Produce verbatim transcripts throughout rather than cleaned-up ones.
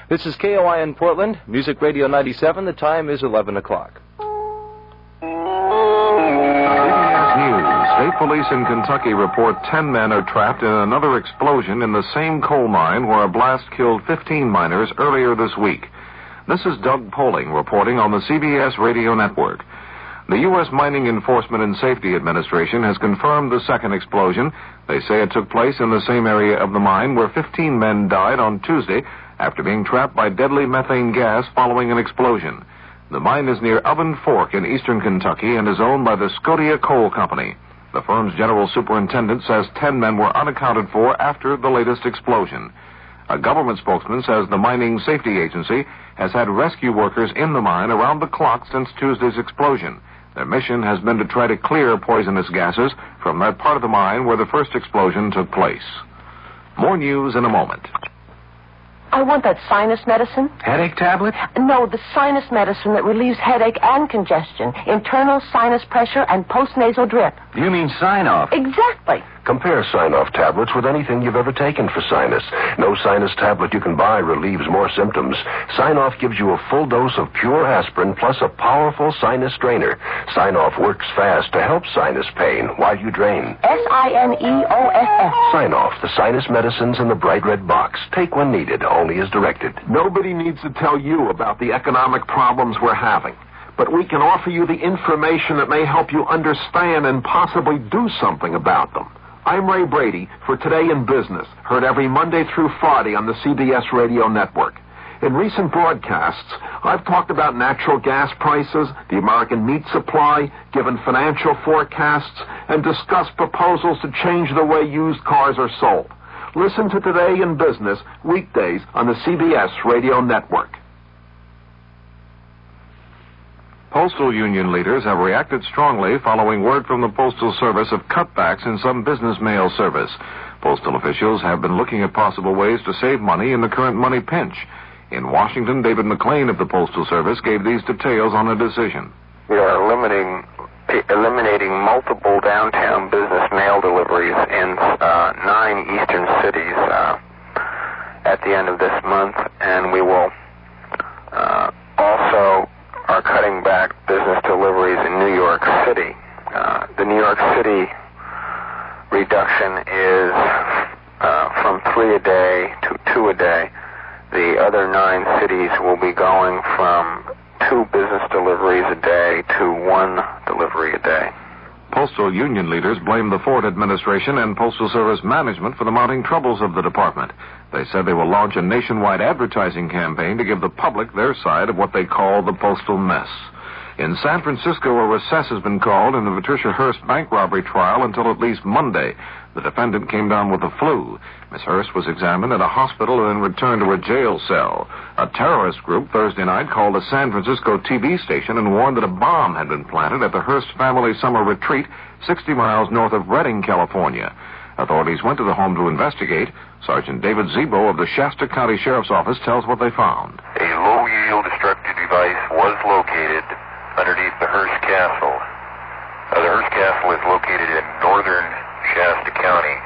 This is K O I in Portland, Music Radio ninety-seven. The time is eleven o'clock. C B S News. State police in Kentucky report ten men are trapped in another explosion in the same coal mine where a blast killed fifteen miners earlier this week. This is Doug Poling reporting on the C B S Radio Network. The U S Mining Enforcement and Safety Administration has confirmed the second explosion. They say it took place in the same area of the mine where fifteen men died on Tuesday after being trapped by deadly methane gas following an explosion. The mine is near Oven Fork in eastern Kentucky and is owned by the Scotia Coal Company. The firm's general superintendent says ten men were unaccounted for after the latest explosion. A government spokesman says the Mining Safety Agency has had rescue workers in the mine around the clock since Tuesday's explosion. Their mission has been to try to clear poisonous gases from that part of the mine where the first explosion took place. More news in a moment. I want that sinus medicine. Headache tablet? No, the sinus medicine that relieves headache and congestion, internal sinus pressure, and postnasal drip. You mean Sign-Off? Exactly. Compare Sign-Off tablets with anything you've ever taken for sinus. No sinus tablet you can buy relieves more symptoms. Sign-Off gives you a full dose of pure aspirin plus a powerful sinus strainer. Sign-Off works fast to help sinus pain while you drain. S I N E O F F. Sign-Off, the sinus medicines in the bright red box. Take when needed, only as directed. Nobody needs to tell you about the economic problems we're having. But we can offer you the information that may help you understand and possibly do something about them. I'm Ray Brady for Today in Business, heard every Monday through Friday on the C B S Radio Network. In recent broadcasts, I've talked about natural gas prices, the American meat supply, given financial forecasts, and discussed proposals to change the way used cars are sold. Listen to Today in Business weekdays on the C B S Radio Network. Postal union leaders have reacted strongly following word from the Postal Service of cutbacks in some business mail service. Postal officials have been looking at possible ways to save money in the current money pinch. In Washington, David McLean of the Postal Service gave these details on the decision. We are eliminating, eliminating multiple downtown business mail deliveries in uh, nine eastern cities uh, at the end of this month, and we will uh, also are cutting back business deliveries in New York City. Uh, the New York City reduction is uh, from three a day to two a day. The other nine cities will be going from two business deliveries a day to one delivery a day. Postal union leaders blame the Ford administration and Postal Service management for the mounting troubles of the department. They said they will launch a nationwide advertising campaign to give the public their side of what they call the postal mess. In San Francisco, a recess has been called in the Patricia Hearst bank robbery trial until at least Monday. The defendant came down with the flu. Miss Hearst was examined at a hospital and then returned to a jail cell. A terrorist group Thursday night called a San Francisco T V station and warned that a bomb had been planted at the Hearst family summer retreat sixty miles north of Redding, California. Authorities went to the home to investigate. Sergeant David Zebo of the Shasta County Sheriff's Office tells what they found. A low-yield destructive device was located underneath the Hearst Castle. Uh, the Hearst Castle is located in northern Shasta County.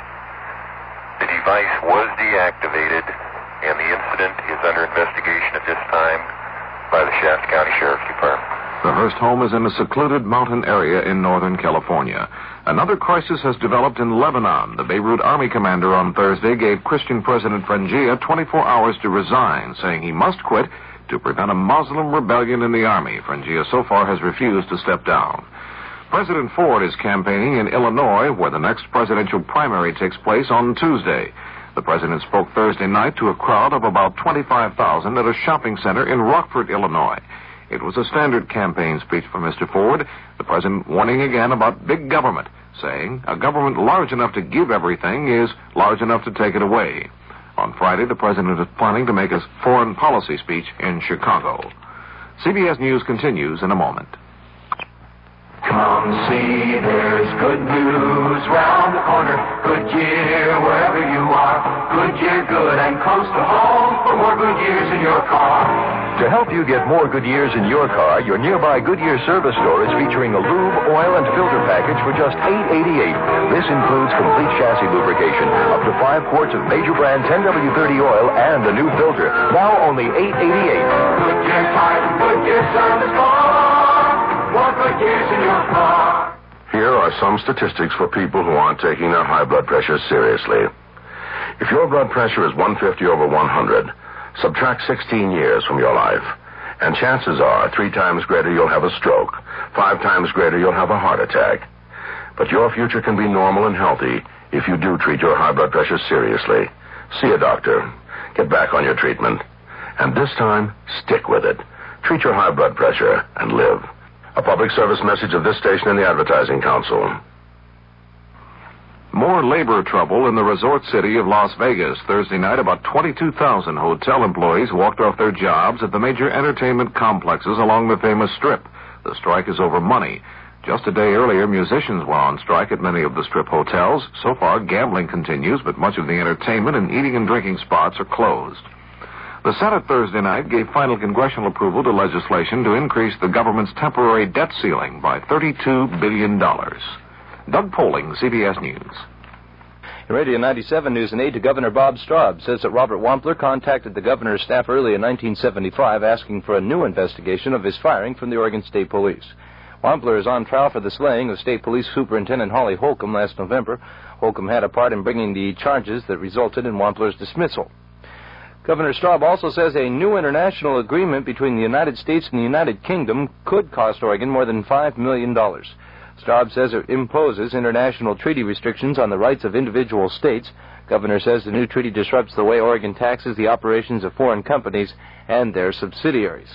The device was deactivated, and the incident is under investigation at this time by the Shasta County Sheriff's Department. The Hearst home is in a secluded mountain area in northern California. Another crisis has developed in Lebanon. The Beirut Army commander on Thursday gave Christian President Frangia twenty-four hours to resign, saying he must quit to prevent a Muslim rebellion in the army. Frangia so far has refused to step down. President Ford is campaigning in Illinois, where the next presidential primary takes place on Tuesday. The president spoke Thursday night to a crowd of about twenty-five thousand at a shopping center in Rockford, Illinois. It was a standard campaign speech for Mister Ford, the president warning again about big government, saying a government large enough to give everything is large enough to take it away. On Friday, the president is planning to make a foreign policy speech in Chicago. C B S News continues in a moment. Come see, there's good news round the corner. Goodyear, wherever you are. Goodyear, good and close to home for more good years in your car. To help you get more good years in your car, your nearby Goodyear service store is featuring a lube, oil, and filter package for just eight dollars and eighty-eight cents. This includes complete chassis lubrication, up to five quarts of major brand ten W thirty oil, and a new filter. Now only eight dollars and eighty-eight cents. Goodyear Tire and Goodyear service store. More good years in your car. Here are some statistics for people who aren't taking their high blood pressure seriously. If your blood pressure is one fifty over one hundred, subtract sixteen years from your life, and chances are three times greater you'll have a stroke, five times greater you'll have a heart attack. But your future can be normal and healthy if you do treat your high blood pressure seriously. See a doctor. Get back on your treatment. And this time, stick with it. Treat your high blood pressure and live. A public service message of this station and the Advertising Council. More labor trouble in the resort city of Las Vegas. Thursday night, about twenty-two thousand hotel employees walked off their jobs at the major entertainment complexes along the famous Strip. The strike is over money. Just a day earlier, musicians were on strike at many of the Strip hotels. So far, gambling continues, but much of the entertainment and eating and drinking spots are closed. The Senate Thursday night gave final congressional approval to legislation to increase the government's temporary debt ceiling by thirty-two billion dollars. Doug Poling, C B S News. Radio ninety-seven News, an aide to Governor Bob Straub says that Robert Wampler contacted the governor's staff early in nineteen seventy-five asking for a new investigation of his firing from the Oregon State Police. Wampler is on trial for the slaying of State Police Superintendent Holly Holcomb last November. Holcomb had a part in bringing the charges that resulted in Wampler's dismissal. Governor Straub also says a new international agreement between the United States and the United Kingdom could cost Oregon more than five million dollars. Straub says it imposes international treaty restrictions on the rights of individual states. Governor says the new treaty disrupts the way Oregon taxes the operations of foreign companies and their subsidiaries.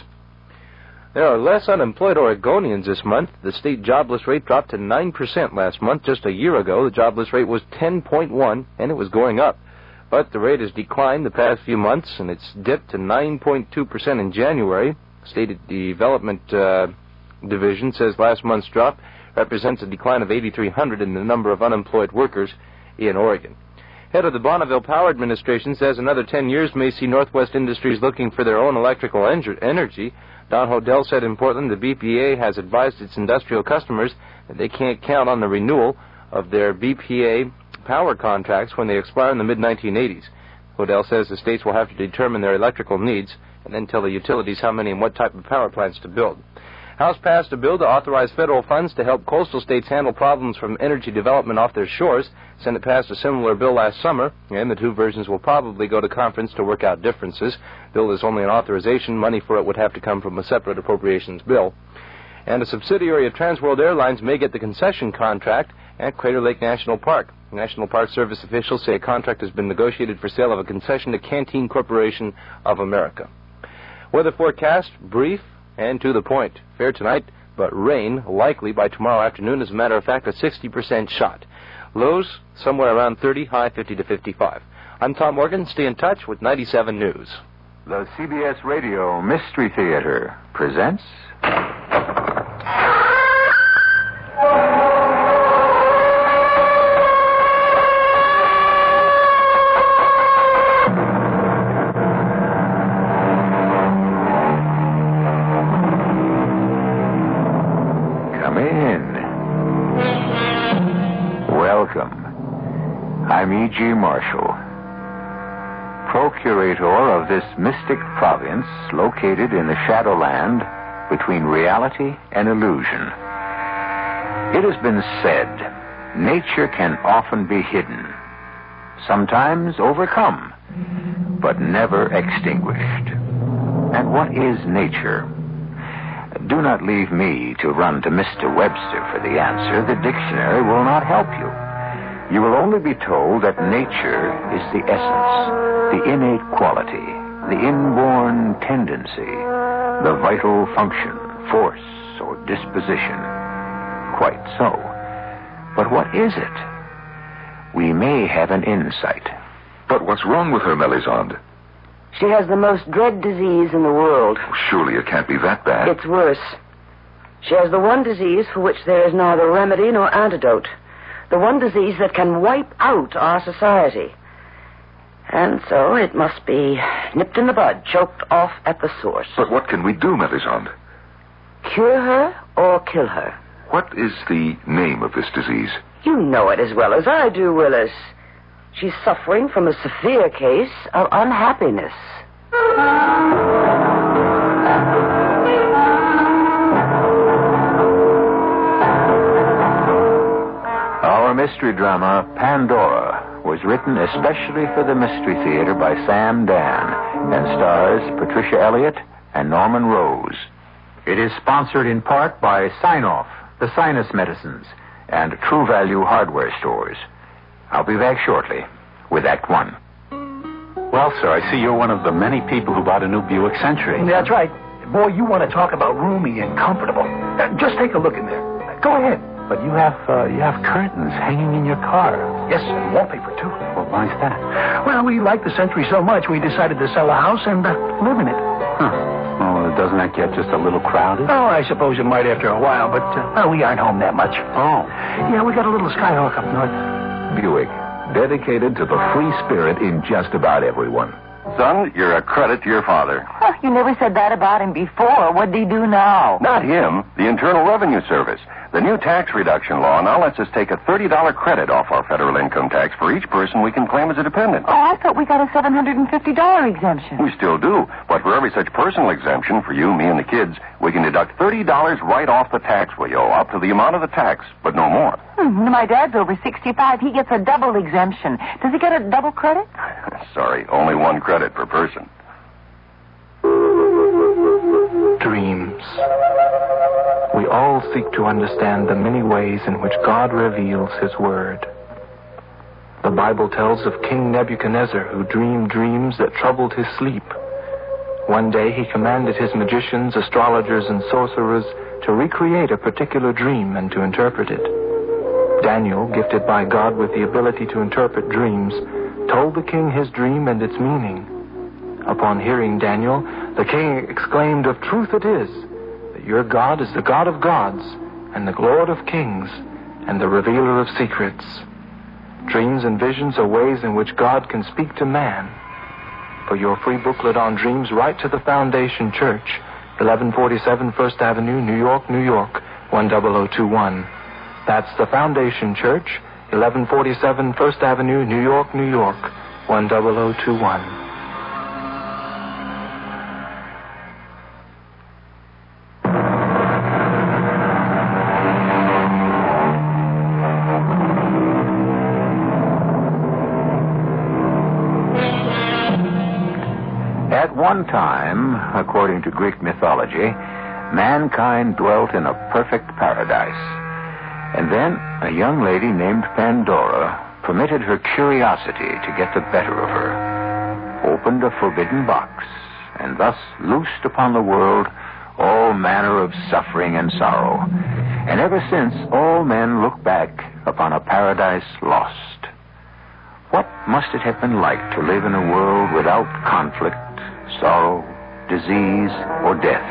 There are less unemployed Oregonians this month. The state jobless rate dropped to nine percent last month. Just a year ago, the jobless rate was ten point one, and it was going up. But the rate has declined the past few months, and it's dipped to nine point two percent in January. State Development uh, Division says last month's drop represents a decline of eight thousand three hundred in the number of unemployed workers in Oregon. Head of the Bonneville Power Administration says another ten years may see Northwest Industries looking for their own electrical en- energy. Don Hodel said in Portland the B P A has advised its industrial customers that they can't count on the renewal of their B P A power contracts when they expire in the mid nineteen eighties. Hodel says the states will have to determine their electrical needs and then tell the utilities how many and what type of power plants to build. House passed a bill to authorize federal funds to help coastal states handle problems from energy development off their shores. Senate passed a similar bill last summer, and the two versions will probably go to conference to work out differences. Bill is only an authorization. Money for it would have to come from a separate appropriations bill. And a subsidiary of Transworld Airlines may get the concession contract at Crater Lake National Park. National Park Service officials say a contract has been negotiated for sale of a concession to Canteen Corporation of America. Weather forecast, brief and to the point. Fair tonight, but rain likely by tomorrow afternoon. As a matter of fact, a sixty percent shot. Lows somewhere around thirty, high fifty to fifty-five. I'm Tom Morgan. Stay in touch with ninety-seven News. The C B S Radio Mystery Theater presents... I'm E G. Marshall, procurator of this mystic province located in the Shadowland between reality and illusion. It has been said, nature can often be hidden, sometimes overcome, but never extinguished. And what is nature? Do not leave me to run to Mister Webster for the answer. The dictionary will not help you. You will only be told that nature is the essence, the innate quality, the inborn tendency, the vital function, force, or disposition. Quite so. But what is it? We may have an insight. But what's wrong with her, Melisande? She has the most dread disease in the world. Surely it can't be that bad. It's worse. She has the one disease for which there is neither remedy nor antidote. The one disease that can wipe out our society. And so it must be nipped in the bud, choked off at the source. But what can we do, Melisande? Cure her or kill her? What is the name of this disease? You know it as well as I do, Willis. She's suffering from a severe case of unhappiness. Our mystery drama, Pandora, was written especially for the Mystery Theater by Sam Dan and stars Patricia Elliott and Norman Rose. It is sponsored in part by Sign-Off, the sinus medicines, and True Value hardware stores. I'll be back shortly with Act One. Well, sir, I see you're one of the many people who bought a new Buick Century. That's right. Boy, you want to talk about roomy and comfortable. Uh, just take a look in there. Uh, go ahead. But you have uh, you have curtains hanging in your car. Yes, and wallpaper, too. Well, why's that? Well, we like the Century so much, we decided to sell the house and uh, live in it. Huh. Well, doesn't that get just a little crowded? Oh, I suppose it might after a while, but uh, well, we aren't home that much. Oh. Yeah, we got a little Skyhawk up north. Buick, dedicated to the free spirit in just about everyone. Son, you're a credit to your father. Oh, you never said that about him before. What did he do now? Not him, the Internal Revenue Service. The new tax reduction law now lets us take a thirty dollars credit off our federal income tax for each person we can claim as a dependent. Oh, I thought we got a seven hundred fifty dollars exemption. We still do, but for every such personal exemption for you, me, and the kids, we can deduct thirty dollars right off the tax we owe, up to the amount of the tax, but no more. Hmm, my dad's over sixty-five. He gets a double exemption. Does he get a double credit? Sorry, only one credit per person. Dreams. We all seek to understand the many ways in which God reveals His Word. The Bible tells of King Nebuchadnezzar, who dreamed dreams that troubled his sleep. One day he commanded his magicians, astrologers, and sorcerers to recreate a particular dream and to interpret it. Daniel, gifted by God with the ability to interpret dreams, told the king his dream and its meaning. Upon hearing Daniel, the king exclaimed, "Of truth it is, that your God is the God of gods, and the Lord of kings, and the revealer of secrets." Dreams and visions are ways in which God can speak to man. For your free booklet on dreams, write to the Foundation Church, eleven forty-seven First Avenue, New York, New York, one zero zero two one. That's the Foundation Church, eleven forty-seven First Avenue, New York, New York, one zero zero two one. At one time, according to Greek mythology, mankind dwelt in a perfect paradise. And then a young lady named Pandora permitted her curiosity to get the better of her, opened a forbidden box, and thus loosed upon the world all manner of suffering and sorrow. And ever since, all men look back upon a paradise lost. What must it have been like to live in a world without conflict, sorrow, disease, or death?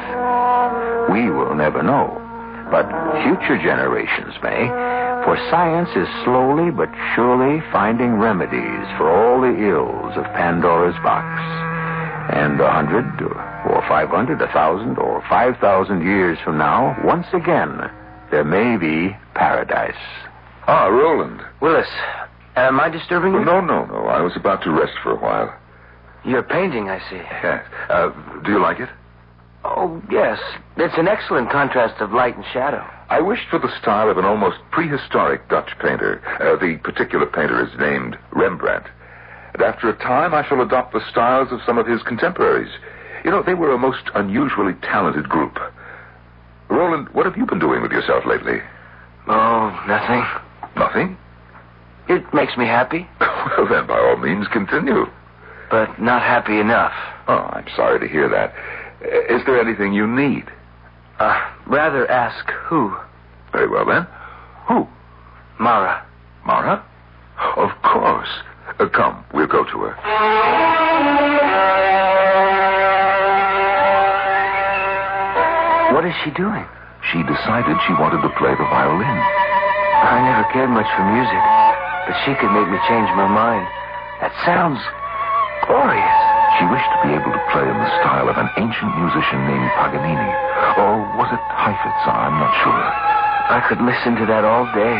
We will never know, but future generations may, for science is slowly but surely finding remedies for all the ills of Pandora's box. And a hundred, or five hundred, a thousand, or five thousand years from now, once again, there may be paradise. Ah, Roland. Willis, am I disturbing you? No, no, no. I was about to rest for a while. You're painting, I see. Yes. Uh, do you like it? Oh, yes. It's an excellent contrast of light and shadow. I wished for the style of an almost prehistoric Dutch painter. Uh, the particular painter is named Rembrandt. And after a time, I shall adopt the styles of some of his contemporaries. You know, they were a most unusually talented group. Roland, what have you been doing with yourself lately? Oh, nothing. Nothing? It makes me happy. Well, then, by all means, continue. But not happy enough. Oh, I'm sorry to hear that. Is there anything you need? Uh, rather ask who. Very well, then. Who? Mara. Mara? Of course. Uh, come, we'll go to her. What is she doing? she decided she wanted to play the violin. I never cared much for music, but she could make me change my mind. That sounds glorious. She wished to be able to play in the style of an ancient musician named Paganini. Or was it Heifetz? I'm not sure. I could listen to that all day.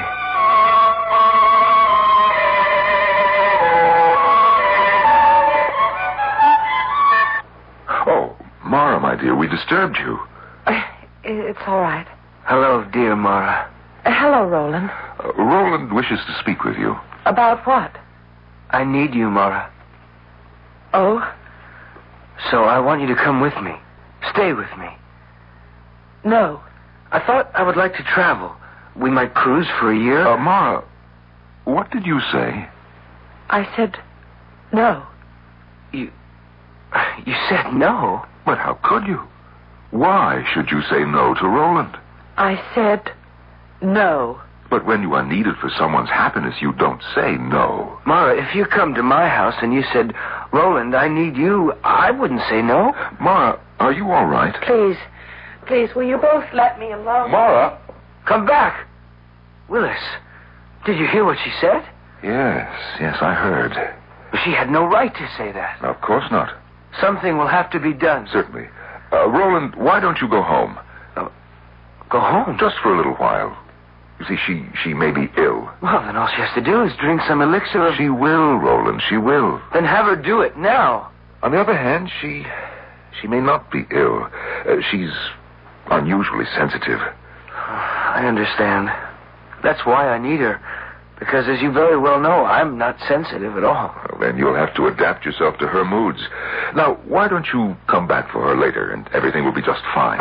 Oh, Mara, my dear, we disturbed you. It's all right. Hello, dear Mara. Uh, hello, Roland. Uh, Roland wishes to speak with you. About what? I need you, Mara. Oh? So I want you to come with me. Stay with me. No. I thought I would like to travel. We might cruise for a year. Uh, Mara, what did you say? I said no. You... You said no? But how could you? Why should you say no to Roland? I said no. But when you are needed for someone's happiness, you don't say no. Mara, if you come to my house and you said, Roland, I need you, I wouldn't say no. Mara, are you all right? Please, please, will you both let me alone? Mara! Come back. Willis, did you hear what she said? Yes, yes, I heard. She had no right to say that. Of course not. Something will have to be done. Certainly. Uh, Roland, why don't you go home? Uh, go home? Just for a little while. You see, she, she may be ill. Well, then all she has to do is drink some elixir of... She will, Roland, she will. Then have her do it now. On the other hand, she... She may not be ill. Uh, she's unusually sensitive. I understand. That's why I need her. Because, as you very well know, I'm not sensitive at all. Well, then you'll have to adapt yourself to her moods. Now, why don't you come back for her later, and everything will be just fine.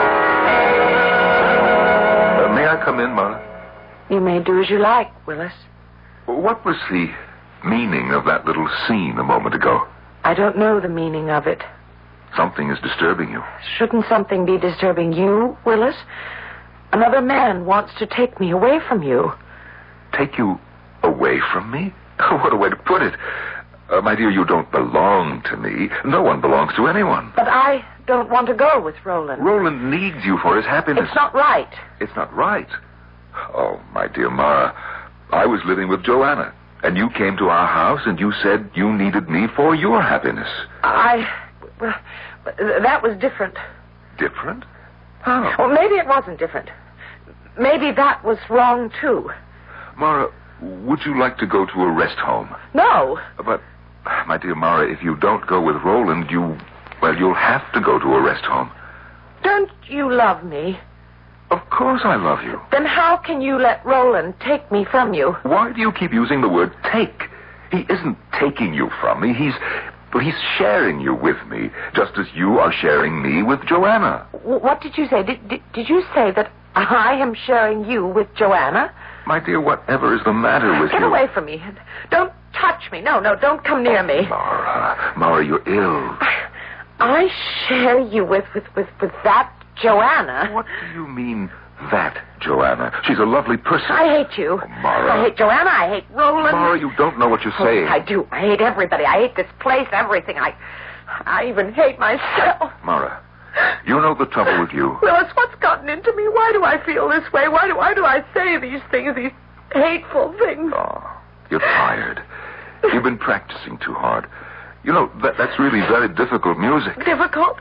Uh, may I come in, Mara? You may do as you like, Willis. What was the meaning of that little scene a moment ago? I don't know the meaning of it. Something is disturbing you. Shouldn't something be disturbing you, Willis? Another man wants to take me away from you. Take you away from me? What a way to put it. Uh, my dear, you don't belong to me. No one belongs to anyone. But I don't want to go with Roland. Roland needs you for his happiness. It's not right. It's not right. Oh, my dear Mara, I was living with Joanna, and you came to our house and you said you needed me for your happiness. I... Well, that was different. Different? How? Well, maybe it wasn't different. Maybe that was wrong, too. Mara, would you like to go to a rest home? No. But, my dear Mara, if you don't go with Roland, you... Well, you'll have to go to a rest home. Don't you love me? Of course I love you. Then how can you let Roland take me from you? Why do you keep using the word take? He isn't taking you from me. He's... Well, he's sharing you with me, just as you are sharing me with Joanna. What did you say? Did, did, did you say that I am sharing you with Joanna? My dear, whatever is the matter with Get you? Get away from me. Don't touch me. No, no, don't come near me. Mara, Mara, you're ill. I share you with, with, with, with that Joanna. What do you mean, that Joanna? She's a lovely person. I hate you. Oh, Mara. I hate Joanna. I hate Roland. Mara, you don't know what you're oh, saying. I do. I hate everybody. I hate this place, everything. I, I even hate myself. Mara, you know the trouble with you. Willis, what's gotten into me? Why do I feel this way? Why do, why do I say these things, these hateful things? Oh, you're tired. You've been practicing too hard. You know, that, that's really very difficult music. Difficult?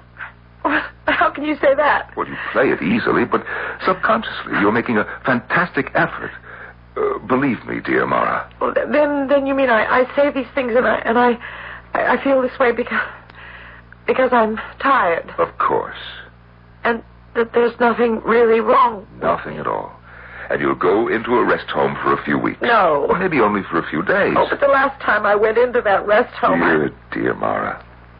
How can you say that? Well, you play it easily, but subconsciously you're making a fantastic effort. Uh, believe me, dear Mara. Well, then, then you mean I, I say these things and I and I, I feel this way because because I'm tired. Of course. And that there's nothing really wrong. Nothing at all. And you'll go into a rest home for a few weeks. No. Or maybe only for a few days. Oh, but the last time I went into that rest home... Dear, I... dear Mara.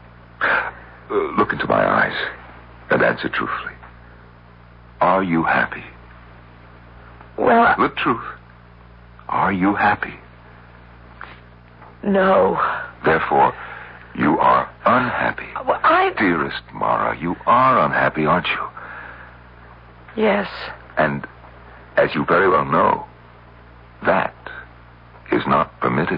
Uh, look into my eyes and answer truthfully. Are you happy? Well... I... The truth. Are you happy? No. Therefore, you are unhappy. Well, I... Dearest Mara, you are unhappy, aren't you? Yes. And... as you very well know, that is not permitted.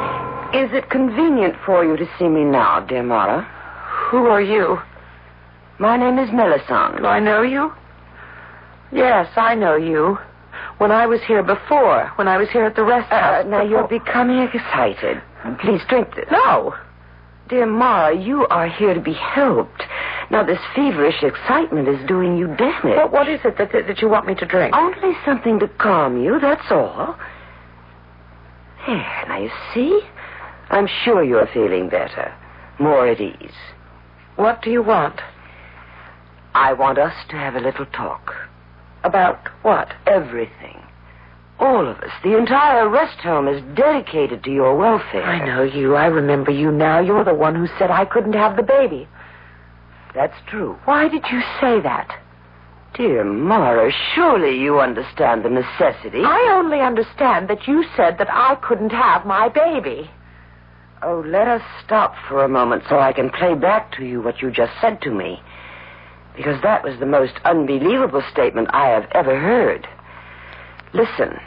Is it convenient for you to see me now, dear Mara? Who are you? My name is Melisande. Do I know you? Yes, I know you. When I was here before, when I was here at the rest house. Uh, now, you're becoming excited. Please drink this. No. Dear Mara, you are here to be helped. Now, this feverish excitement is doing you damage. What, what is it that, that, that you want me to drink? Only something to calm you, that's all. There, now you see? I'm sure you're feeling better. More at ease. What do you want? I want us to have a little talk. About what? Everything. All of us. The entire rest home is dedicated to your welfare. I know you. I remember you now. You're the one who said I couldn't have the baby. That's true. Why did you say that? Dear Mara, surely you understand the necessity. I only understand that you said that I couldn't have my baby. Oh, let us stop for a moment so I can play back to you what you just said to me. Because that was the most unbelievable statement I have ever heard. Listen.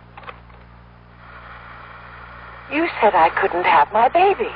You said I couldn't have my baby.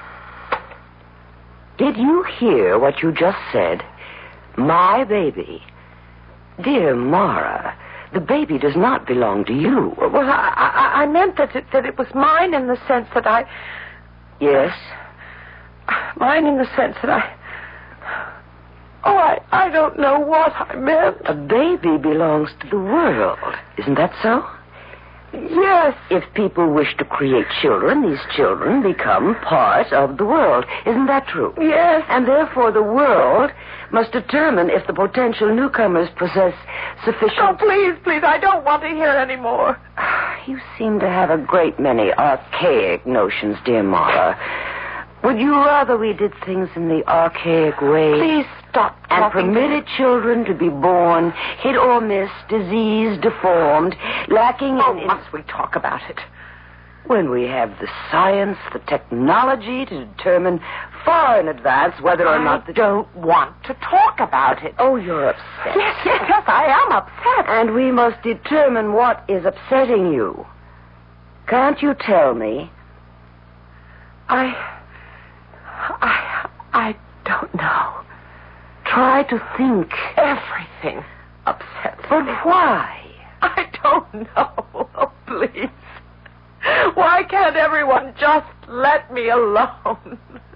Did you hear what you just said? My baby. Dear Mara, the baby does not belong to you. Well, I, I, I meant that it, that it was mine in the sense that I... Yes? Mine in the sense that I... Oh, I, I don't know what I meant. A baby belongs to the world. Isn't that so? Yes. If people wish to create children, these children become part of the world. Isn't that true? Yes. And therefore the world must determine if the potential newcomers possess sufficient... Oh, please, please, I don't want to hear any more. You seem to have a great many archaic notions, dear Mara. Would you rather we did things in the archaic way? Please stop and talking. Permitted children to be born, hit or miss, diseased, deformed, lacking oh, in... must we talk about it? When we have the science, the technology to determine far in advance whether or I not... The... don't want to talk about it. Oh, you're upset. Yes, yes, yes, I am upset. And we must determine what is upsetting you. Can't you tell me? I... I... I don't know. Try to think. Everything upsets But me. why? I don't know. Oh, please. Why can't everyone just let me alone?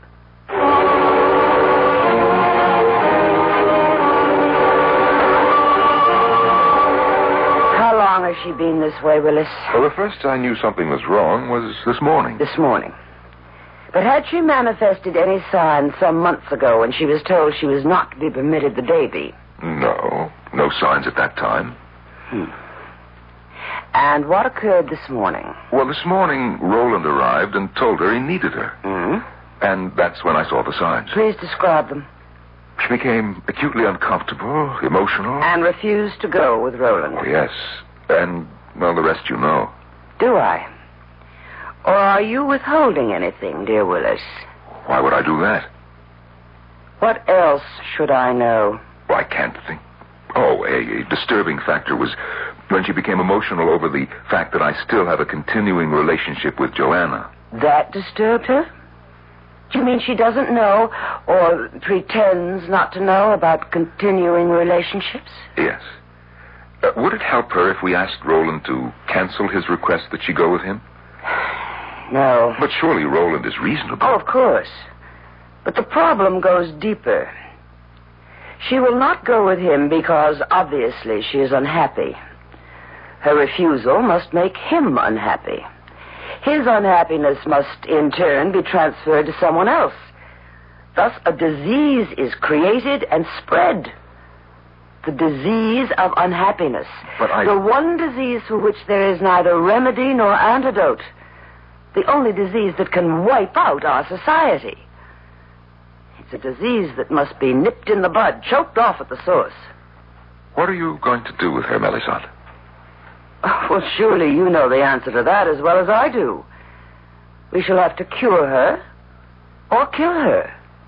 How long has she been this way, Willis? Well, the first I knew something was wrong was this morning. This morning. But had she manifested any signs some months ago when she was told she was not to be permitted the baby? No. No signs at that time. Hmm. And what occurred this morning? Well, this morning, Roland arrived and told her he needed her. Hmm? And that's when I saw the signs. Please describe them. She became acutely uncomfortable, emotional. And refused to go with Roland. Oh, yes. And, well, the rest you know. Do I? Or are you withholding anything, dear Willis? Why would I do that? What else should I know? Well, I can't think. Oh, a, a disturbing factor was when she became emotional over the fact that I still have a continuing relationship with Joanna. That disturbed her? You mean she doesn't know or pretends not to know about continuing relationships? Yes. Uh, would it help her if we asked Roland to cancel his request that she go with him? No. But surely Roland is reasonable. Oh, of course. But the problem goes deeper. She will not go with him because, obviously, she is unhappy. Her refusal must make him unhappy. His unhappiness must, in turn, be transferred to someone else. Thus, a disease is created and spread. The disease of unhappiness. But I... The one disease for which there is neither remedy nor antidote. The only disease that can wipe out our society. It's a disease that must be nipped in the bud, choked off at the source. What are you going to do with her, Melisande? Well, surely you know the answer to that as well as I do. We shall have to cure her or kill her.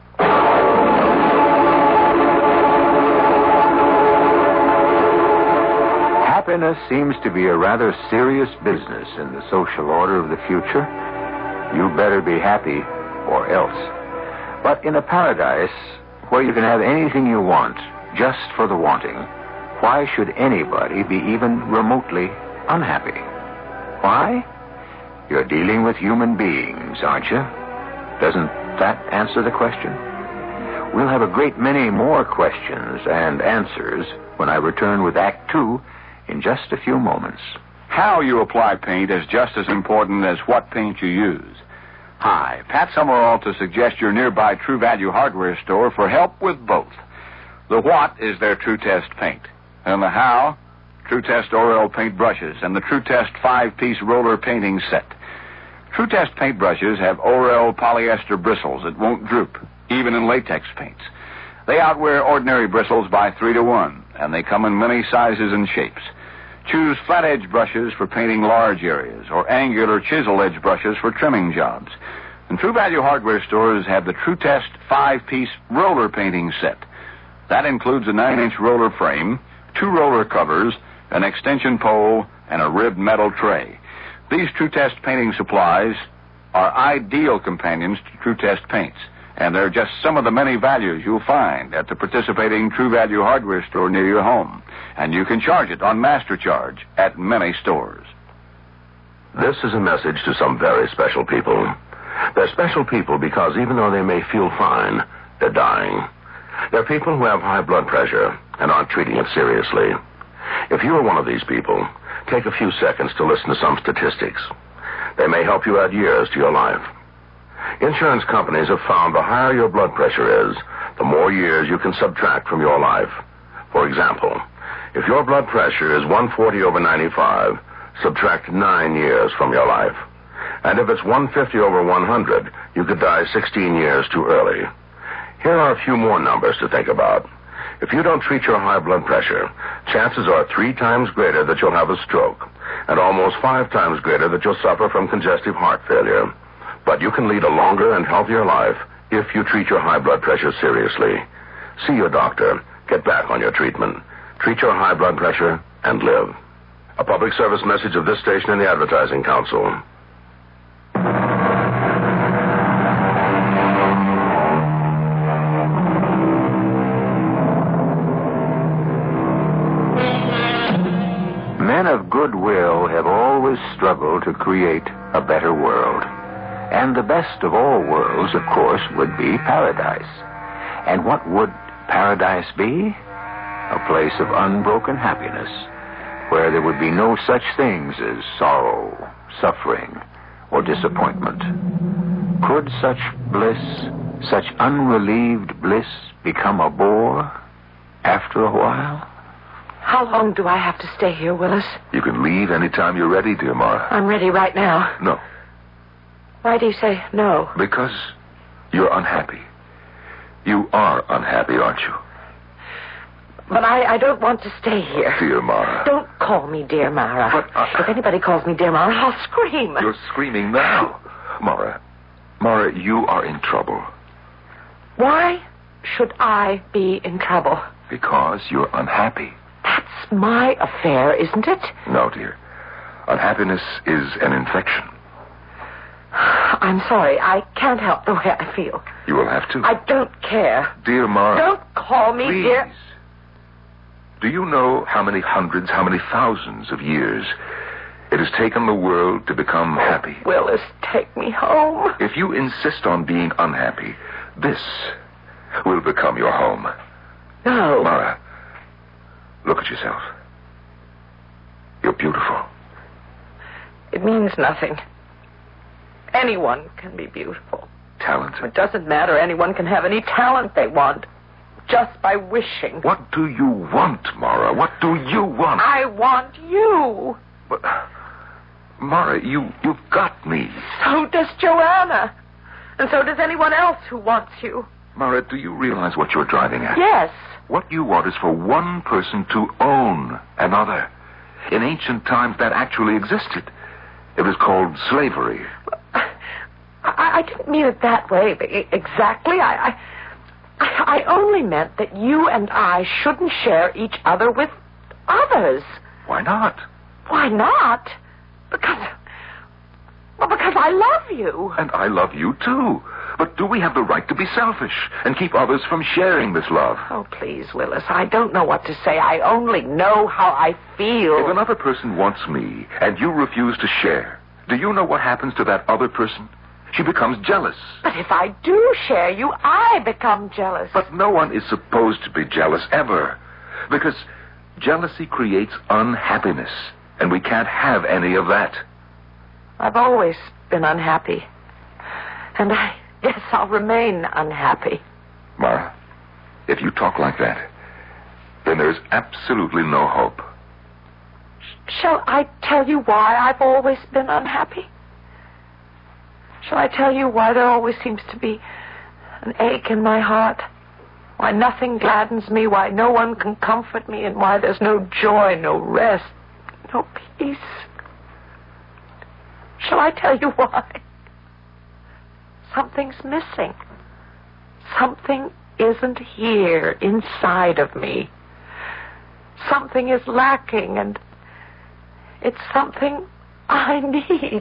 Happiness seems to be a rather serious business in the social order of the future. You better be happy or else. But in a paradise where you can have anything you want just for the wanting, why should anybody be even remotely unhappy? Why? You're dealing with human beings, aren't you? Doesn't that answer the question? We'll have a great many more questions and answers when I return with Act Two in just a few moments. How you apply paint is just as important as what paint you use. Hi, Pat Summerall to suggest your nearby True Value hardware store for help with both. The what is their True Test paint, and the how, True Test Orel paint brushes and the True Test five-piece roller painting set. True Test paint brushes have Orel polyester bristles that won't droop, even in latex paints. They outwear ordinary bristles by three to one, and they come in many sizes and shapes. Choose flat-edge brushes for painting large areas, or angular chisel-edge brushes for trimming jobs. And True Value hardware stores have the True Test five-piece roller painting set. That includes a nine-inch roller frame, two roller covers, an extension pole, and a ribbed metal tray. These True Test painting supplies are ideal companions to True Test paints, and they're just some of the many values you'll find at the participating True Value hardware store near your home. And you can charge it on Master Charge at many stores. This is a message to some very special people. They're special people because even though they may feel fine, they're dying. They're people who have high blood pressure and aren't treating it seriously. If you are one of these people, take a few seconds to listen to some statistics. They may help you add years to your life. Insurance companies have found the higher your blood pressure is, the more years you can subtract from your life. For example, if your blood pressure is one forty over ninety-five, subtract nine years from your life. And if it's one fifty over one hundred, you could die sixteen years too early. Here are a few more numbers to think about. If you don't treat your high blood pressure, chances are three times greater that you'll have a stroke, and almost five times greater that you'll suffer from congestive heart failure. But you can lead a longer and healthier life if you treat your high blood pressure seriously. See your doctor. Get back on your treatment. Treat your high blood pressure and live. A public service message of this station and the Advertising Council. Men of goodwill have always struggled to create a better world. And the best of all worlds, of course, would be paradise. And what would paradise be? A place of unbroken happiness, where there would be no such things as sorrow, suffering, or disappointment. Could such bliss, such unrelieved bliss, become a bore after a while? How long do I have to stay here, Willis? You can leave any time you're ready, dear Mara. I'm ready right now. No. Why do you say no? Because you're unhappy. You are unhappy, aren't you? But I, I don't want to stay here. Dear Mara. Don't call me dear Mara. But, uh, if anybody calls me dear Mara, I'll scream. You're screaming now. Mara. Mara, you are in trouble. Why should I be in trouble? Because you're unhappy. That's my affair, isn't it? No, dear. Unhappiness is an infection. I'm sorry. I can't help the way I feel. You will have to. I don't care. Dear Mara. Don't call me please. dear. Do you know how many hundreds, how many thousands of years it has taken the world to become happy? Willis, take me home. If you insist on being unhappy, this will become your home. No. Mara, look at yourself. You're beautiful. It means nothing. Anyone can be beautiful. Talented. It doesn't matter. Anyone can have any talent they want. Just by wishing. What do you want, Mara? What do you want? I want you. But, Mara, you, you've got me. So does Joanna. And so does anyone else who wants you. Mara, do you realize what you're driving at? Yes. What you want is for one person to own another. In ancient times, that actually existed. It was called slavery. I, I didn't mean it that way exactly. I, I, I only meant that you and I shouldn't share each other with others. Why not? Why not? Because, well, because I love you. And I love you, too. But do we have the right to be selfish and keep others from sharing this love? Oh, please, Willis, I don't know what to say. I only know how I feel. If another person wants me and you refuse to share, do you know what happens to that other person? She becomes jealous. But if I do share you, I become jealous. But no one is supposed to be jealous ever. Because jealousy creates unhappiness, and we can't have any of that. I've always been unhappy. And I guess I'll remain unhappy. Mara, if you talk like that, then there's absolutely no hope. Shall I tell you why I've always been unhappy? Shall I tell you why there always seems to be an ache in my heart? Why nothing gladdens me, why no one can comfort me, and why there's no joy, no rest, no peace? Shall I tell you why? Something's missing. Something isn't here inside of me. Something is lacking, and it's something I need.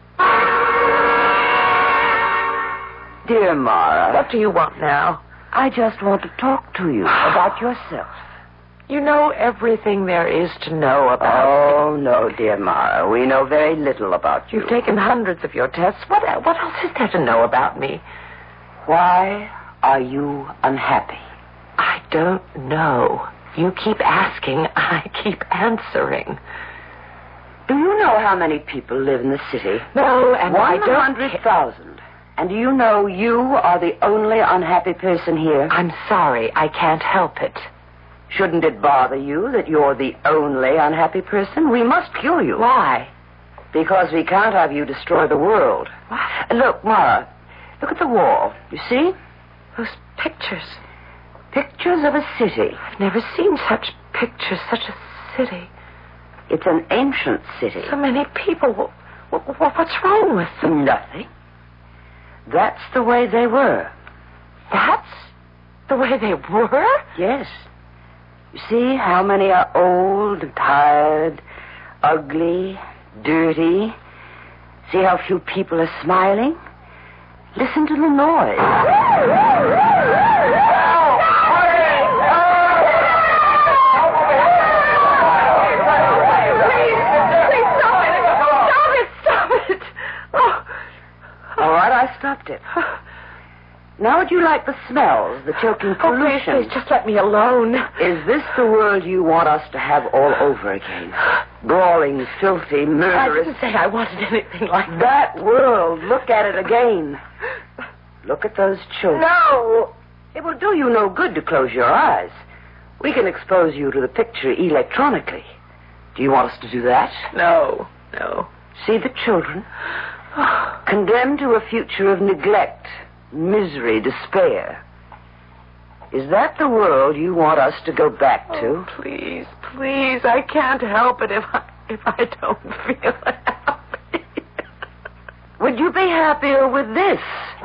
Dear Mara. What do you want now? I just want to talk to you about yourself. You know everything there is to know about Oh, no, dear Mara. We know very little about you. You've taken hundreds of your tests. What, what else is there to know about me? Why are you unhappy? I don't know. You keep asking, I keep answering. Do you know how many people live in the city? No, and I don't... one hundred thousand. And do you know you are the only unhappy person here? I'm sorry, I can't help it. Shouldn't it bother you that you're the only unhappy person? We must cure you. Why? Because we can't have you destroy the world. What? Look, Mara, look at the wall. You see? Those pictures. Pictures of a city. I've never seen such pictures, such a city. It's an ancient city. So many people. What's wrong with them? Nothing. That's the way they were. That's the way they were? Yes. You see how many are old and tired, ugly, dirty. See how few people are smiling? Listen to the noise. I stopped it. Now would you like the smells, the choking pollution? Oh, please, please, just let me alone. Is this the world you want us to have all over again? Brawling, filthy, murderous... I didn't say I wanted anything like that. That world. Look at it again. Look at those children. No! It will do you no good to close your eyes. We can expose you to the picture electronically. Do you want us to do that? No, no. See the children? Condemned to a future of neglect, misery, despair. Is that the world you want us to go back to? Oh, please, please, I can't help it if I, if I don't feel happy. Would you be happier with this?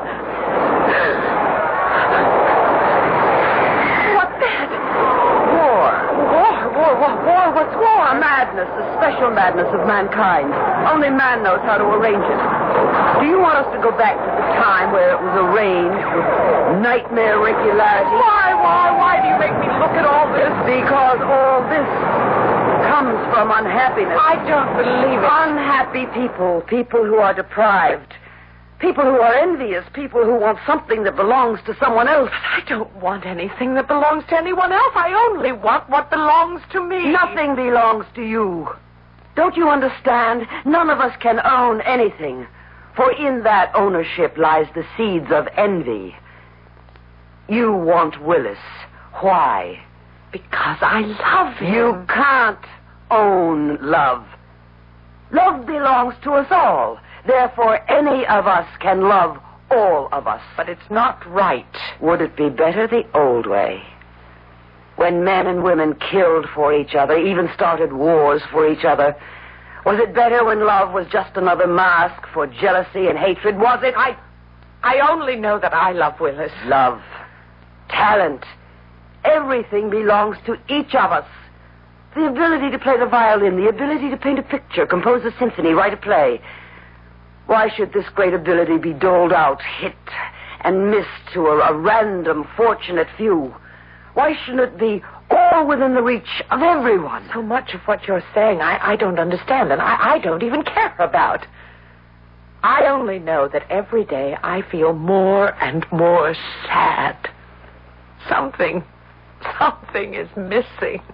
What then? War. War, war, war, war, what's war? A madness, a special madness of mankind. Only man knows how to arrange it. Do you want us to go back to the time where it was arranged with nightmare regularity? Why, why, why do you make me look at all this? Because all this comes from unhappiness. I don't believe it. Unhappy people, people who are deprived, people who are envious, people who want something that belongs to someone else. But I don't want anything that belongs to anyone else. I only want what belongs to me. Nothing belongs to you. Don't you understand? None of us can own anything. For in that ownership lies the seeds of envy. You want Willis. Why? Because I love him. You can't own love. Love belongs to us all. Therefore, any of us can love all of us. But it's not right. Would it be better the old way? When men and women killed for each other, even started wars for each other. Was it better when love was just another mask for jealousy and hatred? Was it? I I only know that I love Willis. Love. Talent. Everything belongs to each of us. The ability to play the violin, the ability to paint a picture, compose a symphony, write a play. Why should this great ability be doled out, hit and missed to a, a random, fortunate few? Why shouldn't it be all within the reach of everyone? So much of what you're saying I, I don't understand, and I, I don't even care about. I only know that every day I feel more and more sad. Something, something is missing.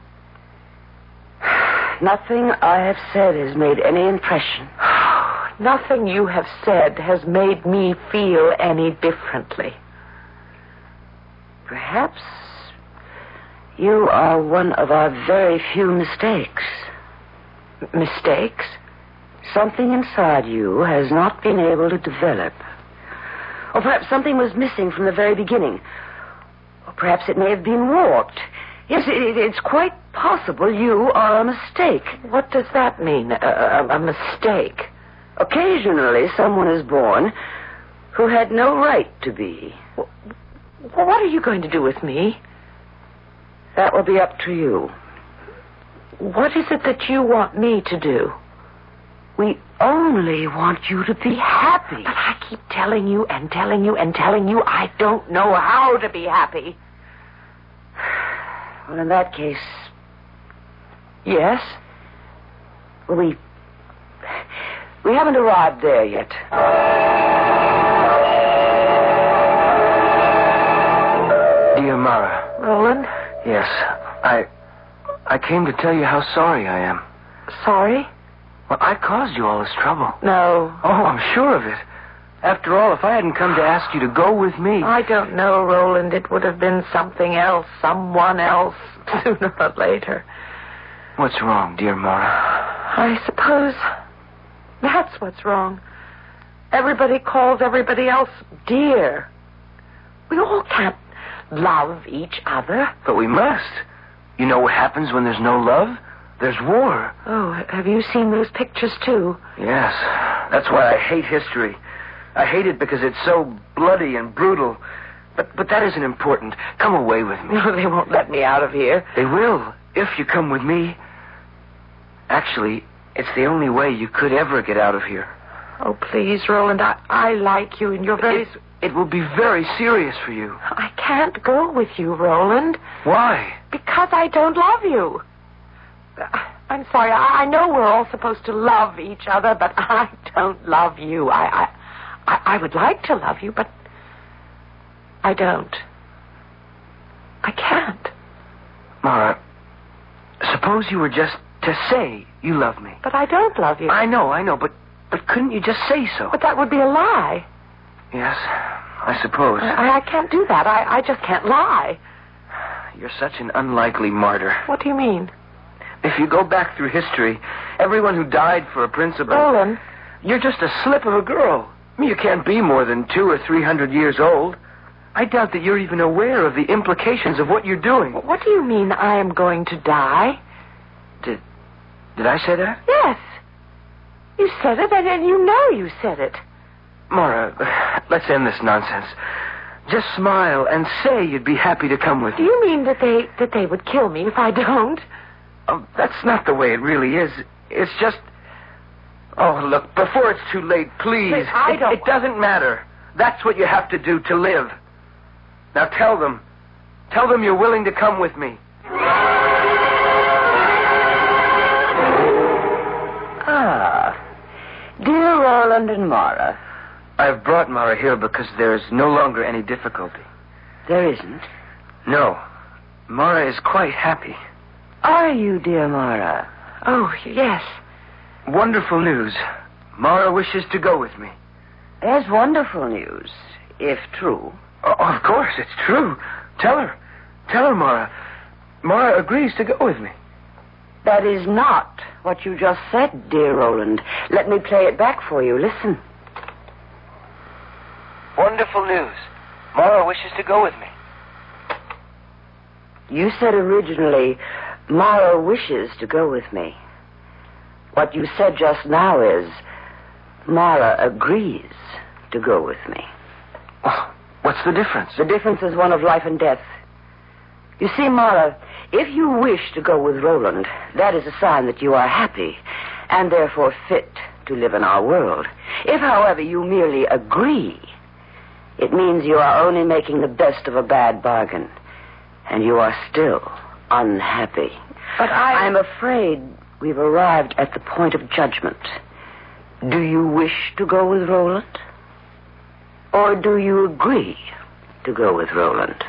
Nothing I have said has made any impression. Nothing you have said has made me feel any differently. Perhaps you are one of our very few mistakes. M- mistakes? Something inside you has not been able to develop. Or perhaps something was missing from the very beginning. Or perhaps it may have been warped. Yes, it, it's quite possible you are a mistake. What does that mean, a, a, a mistake? Occasionally, someone is born who had no right to be. Well, what are you going to do with me? That will be up to you. What is it that you want me to do? We only want you to be happy. But I keep telling you and telling you and telling you I don't know how to be happy. Well, in that case... Yes? Well, we... We haven't arrived there yet. Dear Mara. Roland? Yes. I... I came to tell you how sorry I am. Sorry? Well, I caused you all this trouble. No. Oh, I'm sure of it. After all, if I hadn't come to ask you to go with me... I don't know, Roland. It would have been something else, someone else, sooner or later. What's wrong, dear Mara? I suppose that's what's wrong. Everybody calls everybody else dear. We all can't love each other. But we must. You know what happens when there's no love? There's war. Oh, have you seen those pictures, too? Yes. That's why I hate history. I hate it because it's so bloody and brutal. But but that isn't important. Come away with me. No, they won't let me out of here. They will, if you come with me. Actually, it's the only way you could ever get out of here. Oh, please, Roland, I, I like you, and you're very... It, it will be very serious for you. I can't go with you, Roland. Why? Because I don't love you. I'm sorry. I know we're all supposed to love each other, but I don't love you. I, I, I would like to love you, but I don't. I can't. Mara, suppose you were just to say you love me. But I don't love you. I know, I know, but but couldn't you just say so? But that would be a lie. Yes, I suppose. I, I can't do that. I, I just can't lie. You're such an unlikely martyr. What do you mean? If you go back through history, everyone who died for a principle... Roland. You're just a slip of a girl. I mean, you can't be more than two or three hundred years old. I doubt that you're even aware of the implications of what you're doing. What do you mean I am going to die? Did, did I say that? Yes. You said it, and, and you know you said it. Mara, let's end this nonsense. Just smile and say you'd be happy to come with me. Do you mean that they that they would kill me if I don't? Oh, that's not the way it really is. It's just... Oh, look, before it's too late, please. Please, I it, don't... It doesn't matter. That's what you have to do to live. Now tell them. Tell them you're willing to come with me. Ah. Dear Roland and Mara. I've brought Mara here because there's no longer any difficulty. There isn't? No. Mara is quite happy. Are you, dear Mara? Oh, yes. Wonderful news. Mara wishes to go with me. There's wonderful news, if true. Oh, of course, it's true. Tell her. Tell her, Mara. Mara agrees to go with me. That is not what you just said, dear Roland. Let me play it back for you. Listen. Wonderful news. Mara wishes to go with me. You said originally, Mara wishes to go with me. What you said just now is, Mara agrees to go with me. Oh, what's the difference? The difference is one of life and death. You see, Mara, if you wish to go with Roland, that is a sign that you are happy, and therefore fit to live in our world. If, however, you merely agree, It means you are only making the best of a bad bargain. And you are still unhappy. But I... I'm afraid we've arrived at the point of judgment. Do you wish to go with Roland? Or do you agree to go with Roland?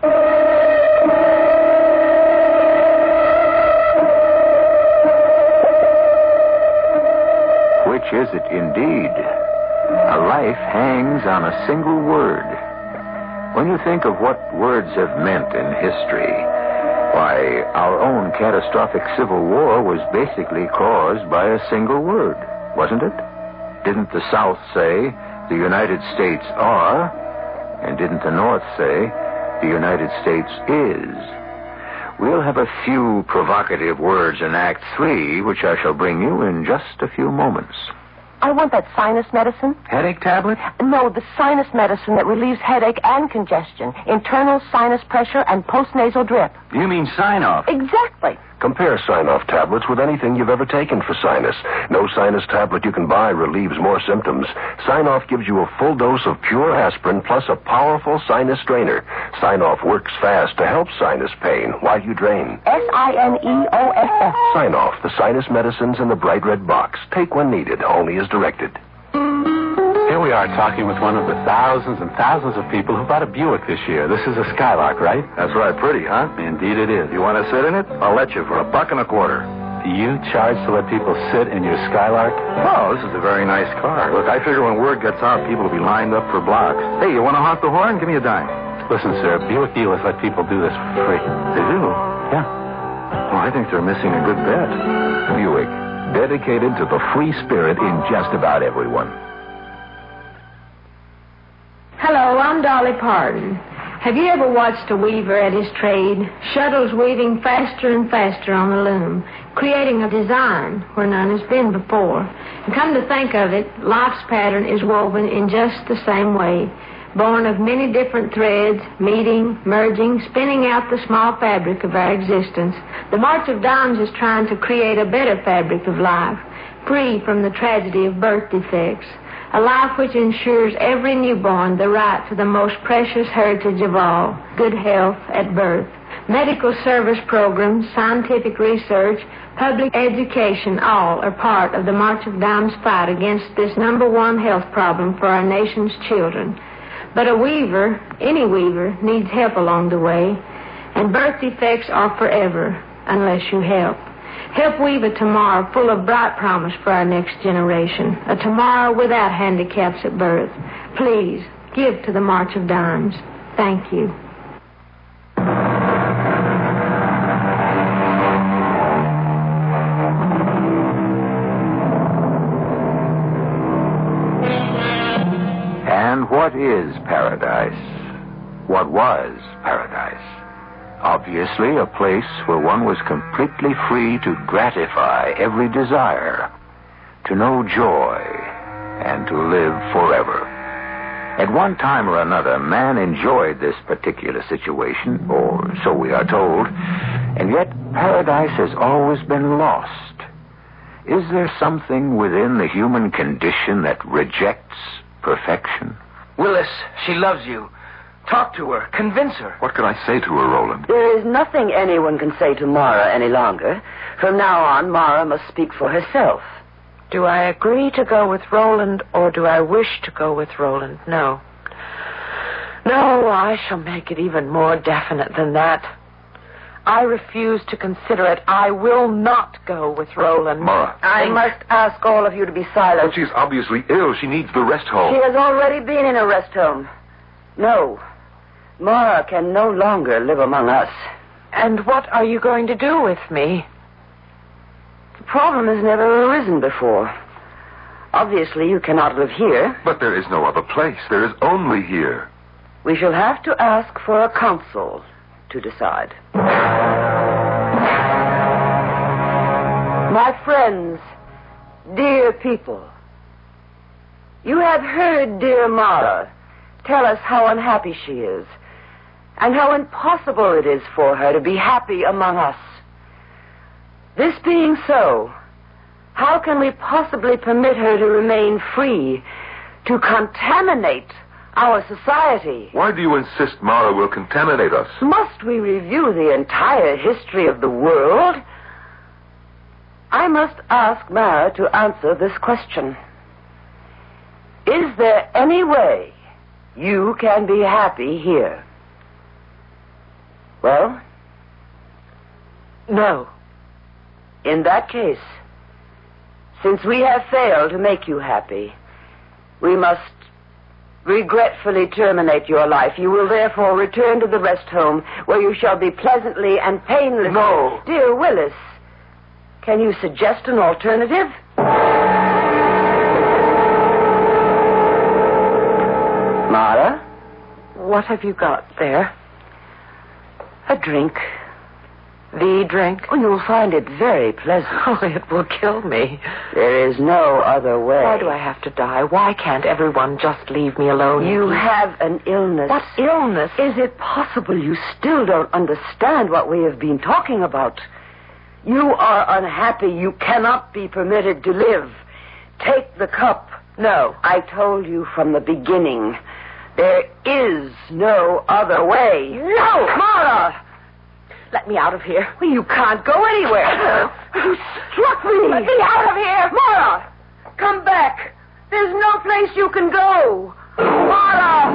Which is it indeed? A life hangs on a single word. When you think of what words have meant in history, why, our own catastrophic Civil War was basically caused by a single word, wasn't it? Didn't the South say, the United States are, and didn't the North say, the United States is? We'll have a few provocative words in Act Three, which I shall bring you in just a few moments. I want that sinus medicine. Headache tablet? No, the sinus medicine that relieves headache and congestion, internal sinus pressure, and postnasal drip. You mean sign-off? Exactly. Compare Sign-Off tablets with anything you've ever taken for sinus. No sinus tablet you can buy relieves more symptoms. Sign-Off gives you a full dose of pure aspirin plus a powerful sinus drainer. Sign-Off works fast to help sinus pain while you drain. S I N E O F F. Sign-Off, the sinus medicines in the bright red box. Take when needed, only as directed. Here we are talking with one of the thousands and thousands of people who bought a Buick this year. This is a Skylark, right? That's right. Pretty, huh? Indeed it is. You want to sit in it? I'll let you for a buck and a quarter. You charge to let people sit in your Skylark? Oh, this is a very nice car. Look, I figure when word gets out, people will be lined up for blocks. Hey, you want to honk the horn? Give me a dime. Listen, sir, Buick dealers let people do this for free. They do? Yeah. Oh, I think they're missing a good bet. Buick, dedicated to the free spirit in just about everyone. Hello, I'm Dolly Parton. Have you ever watched a weaver at his trade? Shuttles weaving faster and faster on the loom, creating a design where none has been before. And come to think of it, life's pattern is woven in just the same way, born of many different threads, meeting, merging, spinning out the small fabric of our existence. The March of Dimes is trying to create a better fabric of life, free from the tragedy of birth defects. A life which ensures every newborn the right to the most precious heritage of all, good health at birth. Medical service programs, scientific research, public education, all are part of the March of Dimes fight against this number one health problem for our nation's children. But a weaver, any weaver, needs help along the way, and birth defects are forever unless you help. Help weave a tomorrow full of bright promise for our next generation, a tomorrow without handicaps at birth. Please, give to the March of Dimes. Thank you. And what is paradise? What was paradise? Obviously, a place where one was completely free to gratify every desire, to know joy, and to live forever. At one time or another, man enjoyed this particular situation, or so we are told, and yet paradise has always been lost. Is there something within the human condition that rejects perfection? Willis, she loves you. Talk to her. Convince her. What can I say to her, Roland? There is nothing anyone can say to Mara any longer. From now on, Mara must speak for herself. Do I agree to go with Roland, or do I wish to go with Roland? No. No, I shall make it even more definite than that. I refuse to consider it. I will not go with Roland. Mara. I must ask all of you to be silent. But she's obviously ill. She needs the rest home. She has already been in a rest home. No. Mara can no longer live among us. And what are you going to do with me? The problem has never arisen before. Obviously, you cannot live here. But there is no other place. There is only here. We shall have to ask for a council to decide. My friends, dear people, you have heard dear Mara tell us how unhappy she is, and how impossible it is for her to be happy among us. This being so, how can we possibly permit her to remain free, to contaminate our society. Why do you insist Mara will contaminate us? Must we review the entire history of the world? I must ask Mara to answer this question. Is there any way you can be happy here? Well, no. In that case, since we have failed to make you happy, we must regretfully terminate your life. You will therefore return to the rest home, where you shall be pleasantly and painlessly... No. Dear Willis, can you suggest an alternative? Mara? What have you got there? A drink. The drink? Oh, you'll find it very pleasant. Oh, it will kill me. There is no other way. Why do I have to die? Why can't everyone just leave me alone? You have an illness. What illness? Is it possible you still don't understand what we have been talking about? You are unhappy. You cannot be permitted to live. Take the cup. No. I told you from the beginning. There is no other way. No! Mara! Let me out of here. Well, you can't go anywhere. You struck me. Let me out of here. Mara! Come back. There's no place you can go. Mara!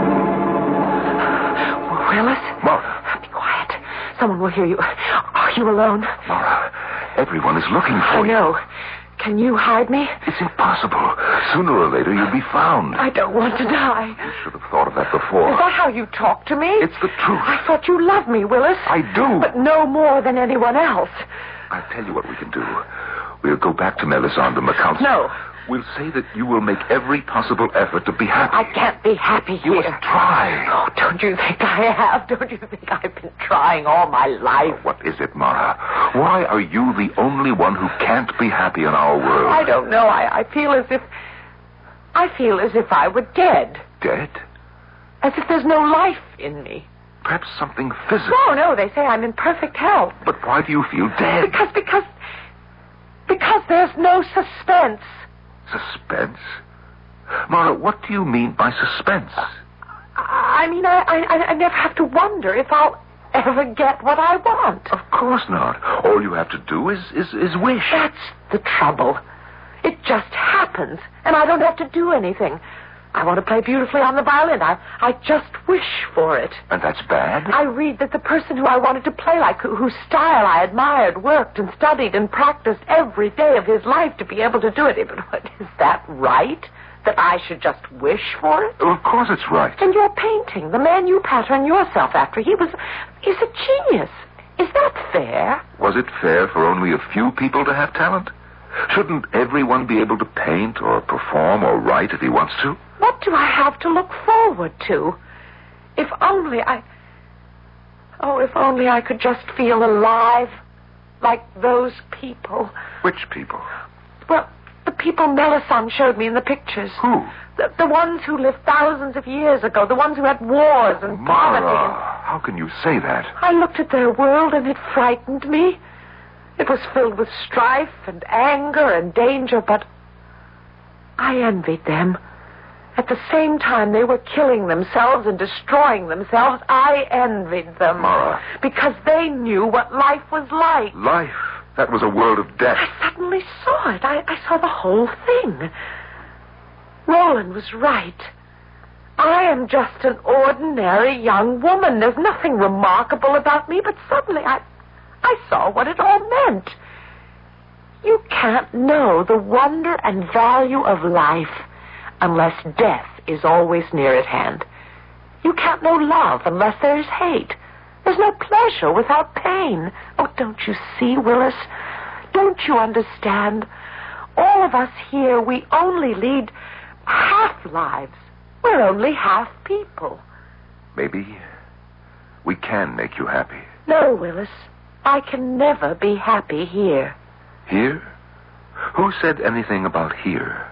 Willis? Mara. Be quiet. Someone will hear you. Are you alone? Mara, everyone is looking for I you. know. Can you hide me? It's impossible. Sooner or later, you'll be found. I don't want to die. You should have thought of that before. Is that how you talk to me? It's the truth. I thought you loved me, Willis. I do. But no more than anyone else. I'll tell you what we can do. We'll go back to Melisande and the council. No. We'll say that you will make every possible effort to be happy. I can't be happy here. You must try. Oh, don't you think I have? Don't you think I've been trying all my life? Oh, what is it, Mara? Why are you the only one who can't be happy in our world? I don't know. I, I feel as if... I feel as if I were dead. Dead? As if there's no life in me. Perhaps something physical. No, no, they say I'm in perfect health. But why do you feel dead? Because, because... Because there's no suspense. Suspense? Mara, what do you mean by suspense? I mean, I, I, I never have to wonder if I'll ever get what I want. Of course not. All you have to do is, is, is wish. That's the trouble. It just happens, and I don't have to do anything. I want to play beautifully on the violin. I, I just wish for it. And that's bad? I read that the person who I wanted to play like, who, whose style I admired, worked and studied and practiced every day of his life to be able to do it. But what, is that right? That I should just wish for it? Well, of course it's right. And your painting, the man you pattern yourself after, he was, he's a genius. Is that fair? Was it fair for only a few people to have talent? Shouldn't everyone be able to paint or perform or write if he wants to? What do I have to look forward to? If only I... Oh, if only I could just feel alive like those people. Which people? Well, the people Melisande showed me in the pictures. Who? The, the ones who lived thousands of years ago, the ones who had wars and Mara, poverty. And... how can you say that? I looked at their world and it frightened me. It was filled with strife and anger and danger, but I envied them. At the same time they were killing themselves and destroying themselves, I envied them. Mara. Because they knew what life was like. Life? That was a world of death. I suddenly saw it. I, I saw the whole thing. Roland was right. I am just an ordinary young woman. There's nothing remarkable about me, but suddenly I... I saw what it all meant. You can't know the wonder and value of life unless death is always near at hand. You can't know love unless there's hate. There's no pleasure without pain. Oh, don't you see, Willis? Don't you understand? All of us here, we only lead half lives. We're only half people. Maybe we can make you happy. No, Willis. I can never be happy here. Here? Who said anything about here?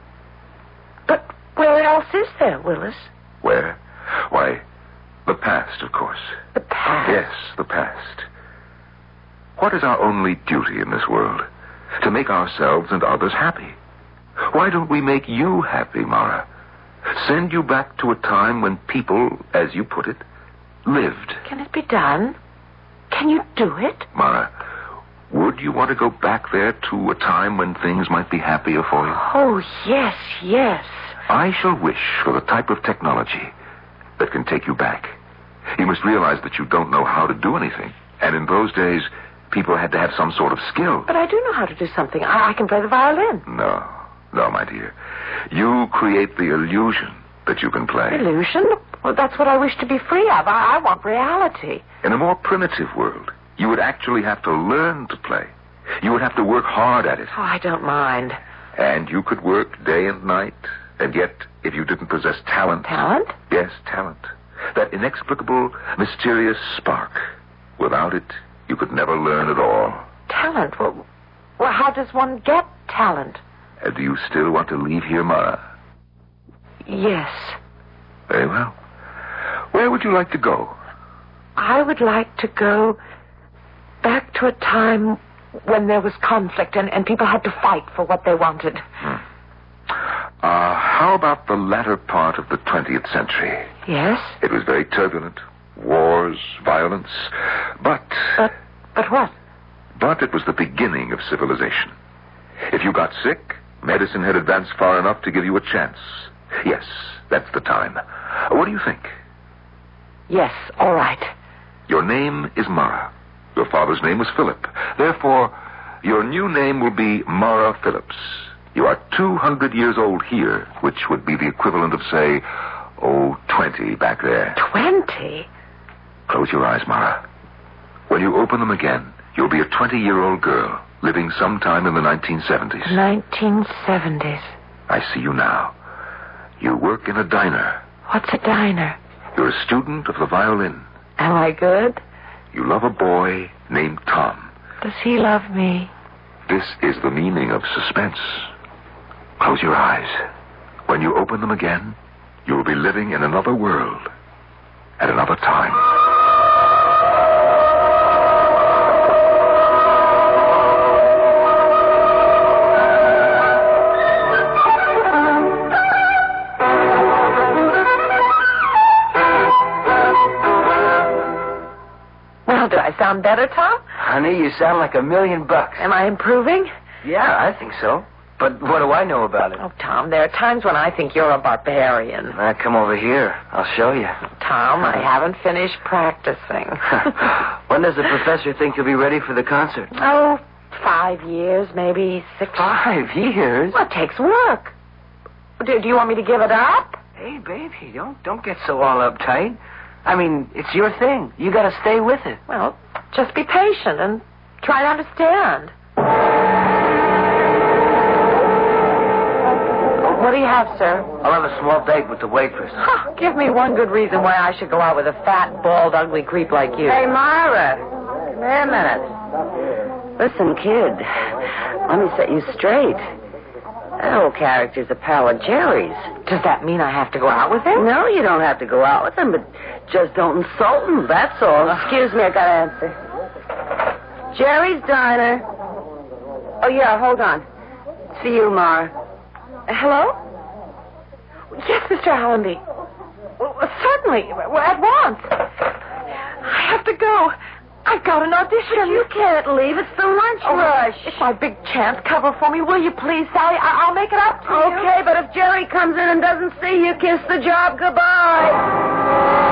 But where else is there, Willis? Where? Why, the past, of course. The past? Yes, the past. What is our only duty in this world? To make ourselves and others happy. Why don't we make you happy, Mara? Send you back to a time when people, as you put it, lived. Can it be done? Can you do it? Mara, would you want to go back there to a time when things might be happier for you? Oh, yes, yes. I shall wish for the type of technology that can take you back. You must realize that you don't know how to do anything. And in those days, people had to have some sort of skill. But I do know how to do something. I, I can play the violin. No, no, my dear. You create the illusion that you can play. Illusion? Well, that's what I wish to be free of. I, I want reality. In a more primitive world, you would actually have to learn to play. You would have to work hard at it. Oh, I don't mind. And you could work day and night, and yet, if you didn't possess talent... Talent? Yes, talent. That inexplicable, mysterious spark. Without it, you could never learn at all. Talent? Well, well how does one get talent? Uh, do you still want to leave here, Mara? Yes. Very well. Where would you like to go? I would like to go back to a time when there was conflict and, and people had to fight for what they wanted. Hmm. Uh, how about the latter part of the twentieth century? Yes? It was very turbulent. Wars, violence. But... But, but what? But it was the beginning of civilization. If you got sick, medicine had advanced far enough to give you a chance. Yes, that's the time. What do you think? Yes, all right. Your name is Mara. Your father's name was Philip. Therefore, your new name will be Mara Phillips. You are two hundred years old here, which would be the equivalent of, say, oh, twenty back there. Twenty? Close your eyes, Mara. When you open them again, you'll be a twenty-year-old girl living sometime in the nineteen seventies. nineteen seventies. I see you now. You work in a diner. What's a diner? You're a student of the violin. Am I good? You love a boy named Tom. Does he love me? This is the meaning of suspense. Close your eyes. When you open them again, you will be living in another world at another time. Well, do I sound better, Tom? Honey, you sound like a million bucks. Am I improving? Yeah, I think so. But what do I know about it? Oh, Tom, there are times when I think you're a barbarian. Now, come over here. I'll show you. Tom, I haven't finished practicing. When does the professor think you'll be ready for the concert? Oh, five years, maybe six. Five years? Well, it takes work. Do, do you want me to give it up? Hey, baby, don't don't get so all uptight. I mean, it's your thing. You got to stay with it. Well, just be patient and try to understand. What do you have, sir? I'll have a small date with the waitress. Huh, give me one good reason why I should go out with a fat, bald, ugly creep like you. Hey, Myra. Wait a minute. Listen, kid. Let me set you straight. That whole character's a pal of Jerry's. Does that mean I have to go out with him? No, you don't have to go out with him, but just don't insult him, that's all. Excuse me, I gotta answer. Jerry's Diner. Oh, yeah, hold on. It's for you, Mara. Hello? Yes, Mister Allenby. Well, certainly. Well, at once. I have to go. I've got an audition. But you can't leave. It's the lunch oh, rush. It's my big chance. Cover for me, will you please, Sally? I- I'll make it up to okay, you. Okay, but if Jerry comes in and doesn't see you, kiss the job goodbye.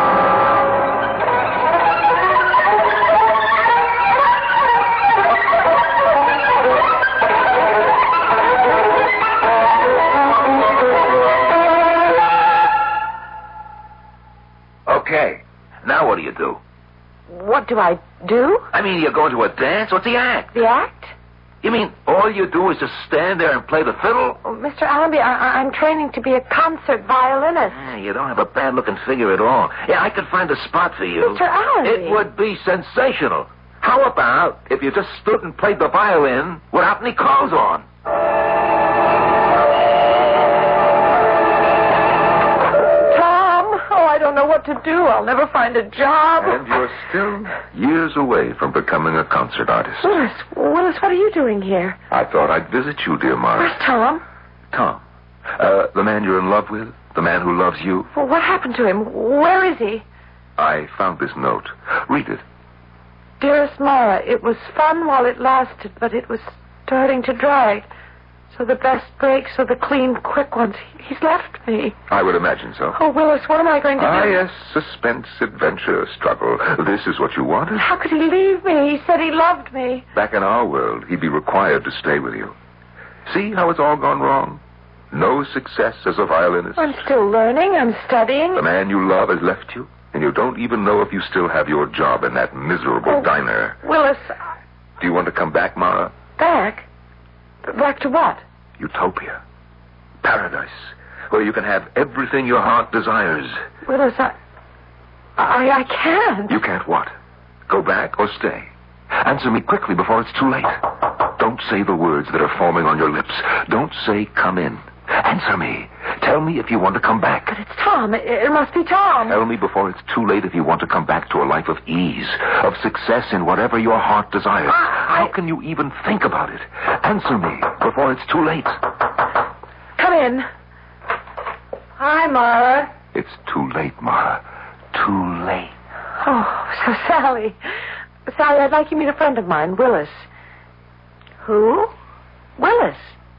Okay. Now what do you do? What do I do? I mean, you're going to a dance? What's the act? The act? You mean all you do is just stand there and play the fiddle? Oh, Mister Allenby, I- I'm training to be a concert violinist. Yeah, you don't have a bad-looking figure at all. Yeah, I could find a spot for you. Mister Allenby. It would be sensational. How about if you just stood and played the violin without any clothes on? I don't know what to do. I'll never find a job. And you're still years away from becoming a concert artist. Willis, Willis, what are you doing here? I thought I'd visit you, dear Mara. Where's Tom? Tom. Uh, the man you're in love with? The man who loves you? Well, what happened to him? Where is he? I found this note. Read it. Dearest Mara, it was fun while it lasted, but it was starting to drag. So the best breaks are the clean, quick ones. He's left me. I would imagine so. Oh, Willis, what am I going to ah, do? Ah, yes, suspense, adventure, struggle. This is what you wanted? How could he leave me? He said he loved me. Back in our world, he'd be required to stay with you. See how it's all gone wrong? No success as a violinist. I'm still learning. I'm studying. The man you love has left you, and you don't even know if you still have your job in that miserable oh, diner. Willis. Do you want to come back, Mara? Back? Back to what? Utopia. Paradise. Where you can have everything your heart desires. Willis, I... I, I can't. You can't what? Go back or stay? Answer me quickly before it's too late. Don't say the words that are forming on your lips. Don't say come in. Answer me. Tell me if you want to come back. But it's Tom. It, it must be Tom. Tell me before it's too late if you want to come back to a life of ease, of success in whatever your heart desires. I... How can you even think about it? Answer me before it's too late. Come in. Hi, Mara. It's too late, Mara. Too late. Oh, so Sally. Sally, I'd like you to meet a friend of mine, Willis. Who? Willis.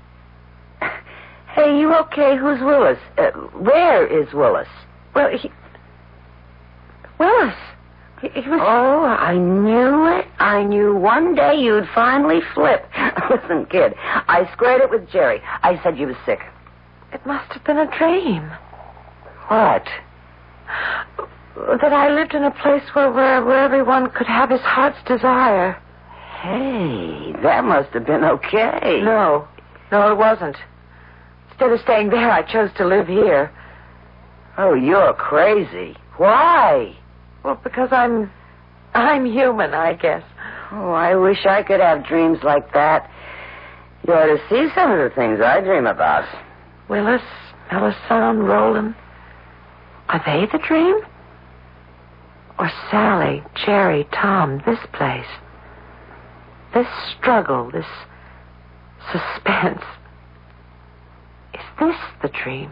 Hey, you okay? Who's Willis? Uh, where is Willis? Well, he... Willis. He, he was... Oh, I knew it. I knew one day you'd finally flip. Listen, kid, I squared it with Jerry. I said you was sick. It must have been a dream. What? That I lived in a place where, where, where everyone could have his heart's desire. Hey, that must have been okay. No. No, it wasn't. Instead of staying there, I chose to live here. Oh, you're crazy. Why? Well, because I'm... I'm human, I guess. Oh, I wish I could have dreams like that. You ought to see some of the things I dream about. Willis, Melisande, Roland. Are they the dream? Or Sally, Jerry, Tom, this place? This struggle, this suspense. Is this the dream?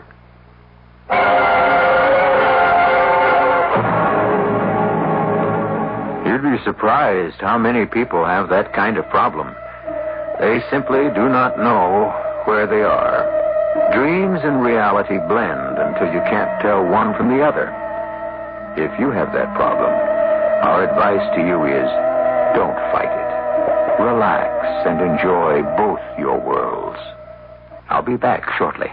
You'd be surprised how many people have that kind of problem. They simply do not know where they are. Dreams and reality blend until you can't tell one from the other. If you have that problem, our advice to you is don't fight it. Relax and enjoy both your worlds. I'll be back shortly.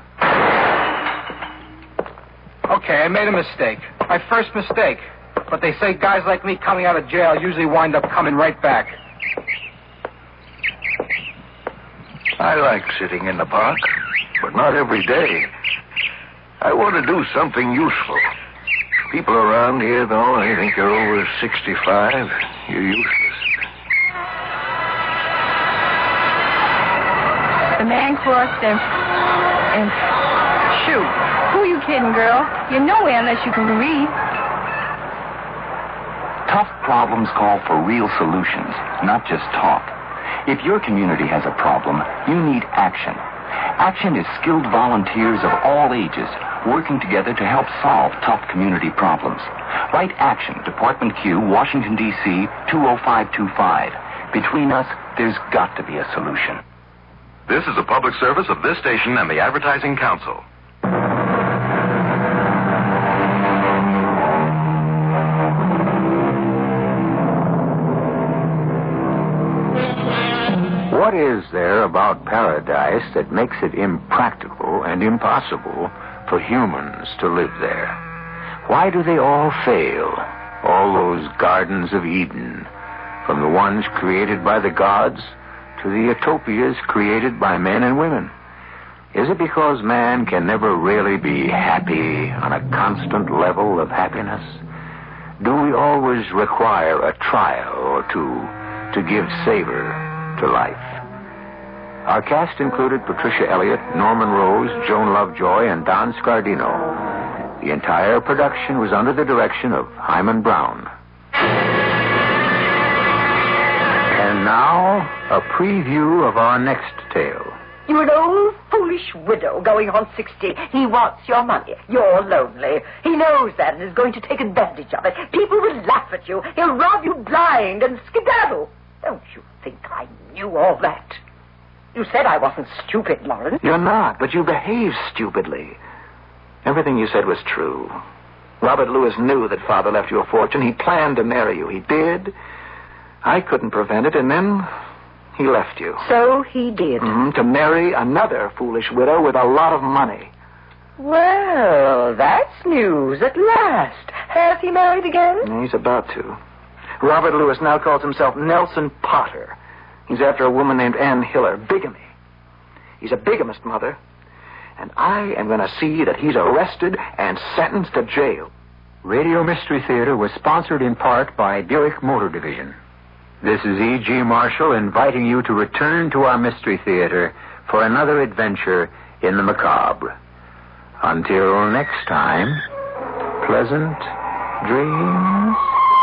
Okay, I made a mistake. My first mistake. But they say guys like me coming out of jail usually wind up coming right back. I like sitting in the park, but not every day. I want to do something useful. People around here, though, they think you're over sixty-five. You're useless. The man crossed and... and... Shoot. Who are you kidding, girl? You're nowhere unless you can read. Tough problems call for real solutions, not just talk. If your community has a problem, you need action. Action is skilled volunteers of all ages working together to help solve tough community problems. Write Action, Department Q, Washington, D C, two oh five two five. Between us, there's got to be a solution. This is a public service of this station and the Advertising Council. What is there about paradise that makes it impractical and impossible for humans to live there? Why do they all fail? All those gardens of Eden, from the ones created by the gods to the utopias created by men and women. Is it because man can never really be happy on a constant level of happiness? Do we always require a trial or two to give savor to life? Our cast included Patricia Elliott, Norman Rose, Joan Lovejoy, and Don Scardino. The entire production was under the direction of Hyman Brown. And now, a preview of our next tale. You're an old, foolish widow going on sixty. He wants your money. You're lonely. He knows that and is going to take advantage of it. People will laugh at you. He'll rob you blind and skedaddle. Don't you think I knew all that? You said I wasn't stupid, Lawrence. You're not, but you behaved stupidly. Everything you said was true. Robert Lewis knew that Father left you a fortune. He planned to marry you. He did. I couldn't prevent it, and then he left you. So he did. Mm-hmm, to marry another foolish widow with a lot of money. Well, that's news at last. Has he married again? He's about to. Robert Lewis now calls himself Nelson Potter. He's after a woman named Ann Hiller. Bigamy. He's a bigamist, Mother. And I am going to see that he's arrested and sentenced to jail. Radio Mystery Theater was sponsored in part by Buick Motor Division. This is E G. Marshall inviting you to return to our Mystery Theater for another adventure in the macabre. Until next time, pleasant dreams.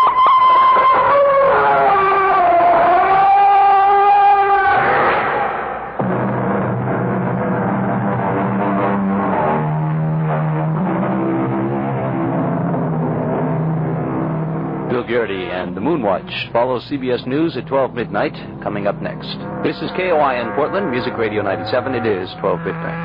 Bill Garrity and the Moonwatch follows C B S News at twelve midnight, coming up next. This is K O I N Portland, Music Radio ninety-seven. It is twelve midnight.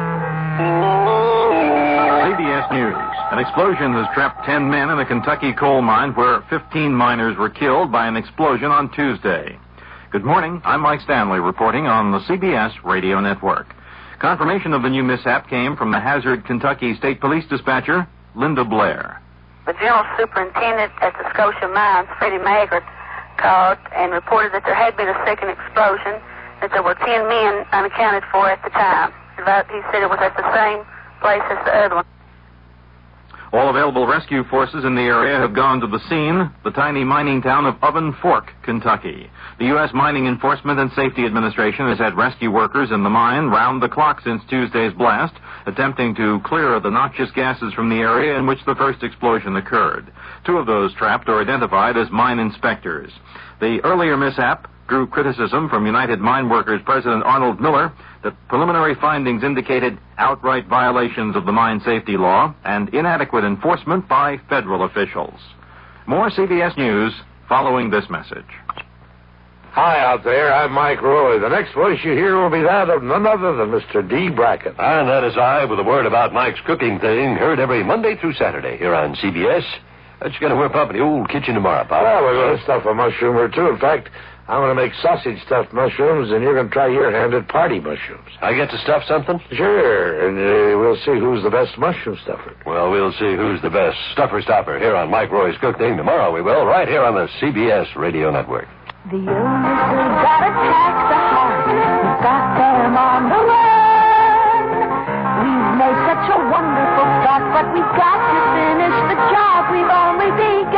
C B S News. An explosion has trapped ten men in a Kentucky coal mine where fifteen miners were killed by an explosion on Tuesday. Good morning. I'm Mike Stanley reporting on the C B S Radio Network. Confirmation of the new mishap came from the Hazard, Kentucky State Police dispatcher, Linda Blair. The general superintendent at the Scotia Mines, Freddie Maggart, called and reported that there had been a second explosion, that there were ten men unaccounted for at the time. He said it was at the same place as the other one. All available rescue forces in the area have gone to the scene, the tiny mining town of Oven Fork, Kentucky. The U S Mining Enforcement and Safety Administration has had rescue workers in the mine round the clock since Tuesday's blast, attempting to clear the noxious gases from the area in which the first explosion occurred. Two of those trapped are identified as mine inspectors. The earlier mishap drew criticism from United Mine Workers President Arnold Miller that preliminary findings indicated outright violations of the mine safety law and inadequate enforcement by federal officials. More C B S News following this message. Hi out there, I'm Mike Roy. The next voice you hear will be that of none other than Mister D. Brackett. And that is I with a word about Mike's cooking thing, heard every Monday through Saturday here on C B S. What you going to whip up in the old kitchen tomorrow, Pop? Well, we're going to stuff a mushroom or two. In fact, I'm going to make sausage-stuffed mushrooms, and you're going to try your hand at party mushrooms. I get to stuff something? Sure, and uh, we'll see who's the best mushroom stuffer. Well, we'll see who's the best stuffer-stopper here on Mike Roy's Cooking tomorrow, we will, right here on the C B S Radio Network. The illness has got attack the heart. We've got them on the run. We've made such a wonderful start, but we've got to finish the job we've only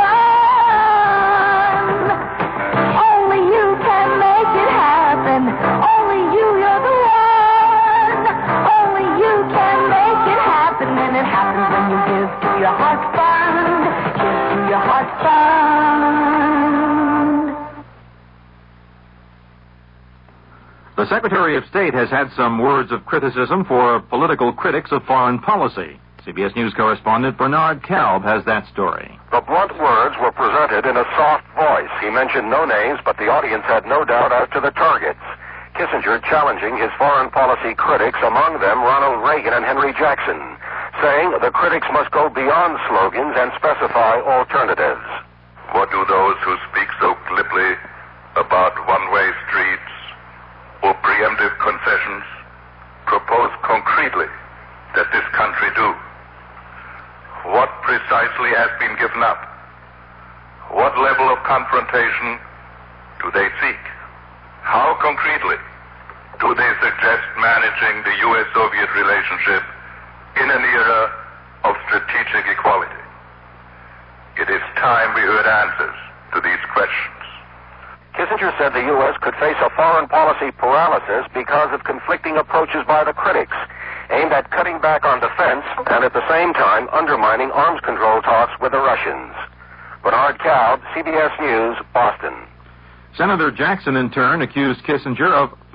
begun. Only you can make it happen. Only you, you're the one. Only you can make it happen, and it happens when you give to your heart fund. Give to your heart fund. The Secretary of State has had some words of criticism for political critics of foreign policy. C B S News correspondent Bernard Kalb has that story. The blunt words were presented in a soft voice. He mentioned no names, but the audience had no doubt as to the targets. Kissinger challenging his foreign policy critics, among them Ronald Reagan and Henry Jackson, saying the critics must go beyond slogans and specify alternatives. What do those who speak so glibly about one-way streets or preemptive concessions propose concretely that this country do? What precisely has been given up? What level of confrontation do they seek? How concretely do they suggest managing the U S Soviet relationship in an era of strategic equality? It is time we heard answers to these questions. Kissinger said the U S could face a foreign policy paralysis because of conflicting approaches by the critics, aimed at cutting back on defense and at the same time undermining arms control talks with the Russians. Bernard Kalb, C B S News, Boston. Senator Jackson, in turn, accused Kissinger of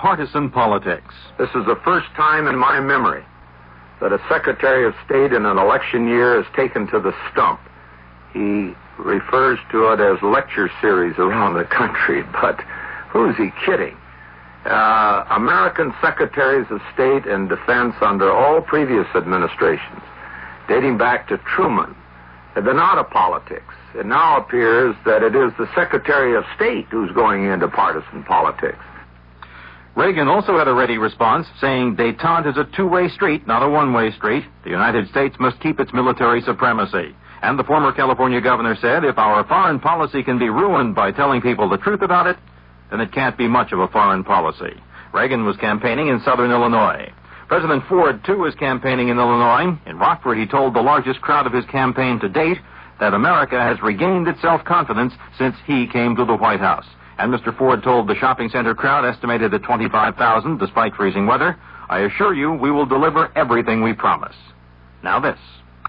partisan politics. This is the first time in my memory that a Secretary of State in an election year is taken to the stump. He refers to it as lecture series around the country, but who's he kidding? Uh, American Secretaries of State and Defense under all previous administrations, dating back to Truman, have been out of politics. It now appears that it is the Secretary of State who's going into partisan politics. Reagan also had a ready response, saying détente is a two-way street, not a one-way street. The United States must keep its military supremacy. And the former California governor said, if our foreign policy can be ruined by telling people the truth about it, then it can't be much of a foreign policy. Reagan was campaigning in southern Illinois. President Ford, too, is campaigning in Illinois. In Rockford, he told the largest crowd of his campaign to date that America has regained its self-confidence since he came to the White House. And Mister Ford told the shopping center crowd, estimated at twenty-five thousand, despite freezing weather, I assure you we will deliver everything we promise. Now this.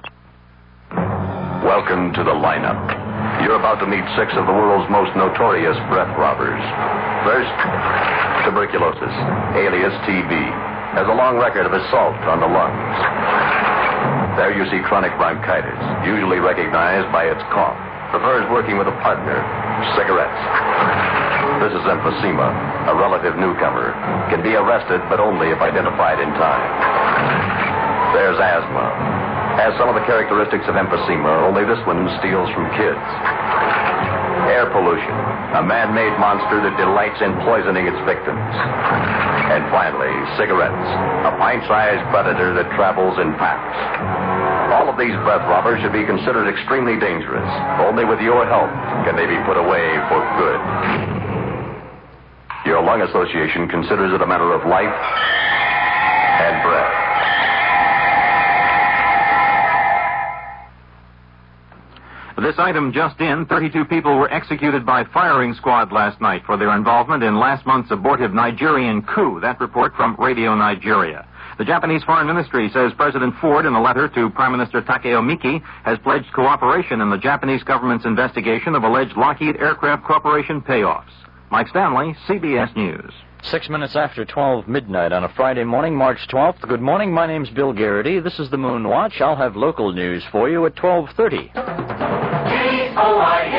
Welcome to the lineup. You're about to meet six of the world's most notorious breath robbers. First, tuberculosis, alias T B, has a long record of assault on the lungs. There you see chronic bronchitis, usually recognized by its cough. Prefers working with a partner, cigarettes. This is emphysema, a relative newcomer. Can be arrested, but only if identified in time. There's asthma. Has some of the characteristics of emphysema, only this one steals from kids. Air pollution, a man-made monster that delights in poisoning its victims. And finally, cigarettes, a pint-sized predator that travels in packs. All of these breath robbers should be considered extremely dangerous. Only with your help can they be put away for good. Your lung association considers it a matter of life and breath. This item just in, thirty-two people were executed by firing squad last night for their involvement in last month's abortive Nigerian coup. That report from Radio Nigeria. The Japanese Foreign Ministry says President Ford, in a letter to Prime Minister Takeo Miki, has pledged cooperation in the Japanese government's investigation of alleged Lockheed Aircraft Corporation payoffs. Mike Stanley, C B S News. Six minutes after twelve midnight on a Friday morning, March twelfth. Good morning, my name's Bill Garrity. This is the Moon Watch. I'll have local news for you at twelve thirty. O I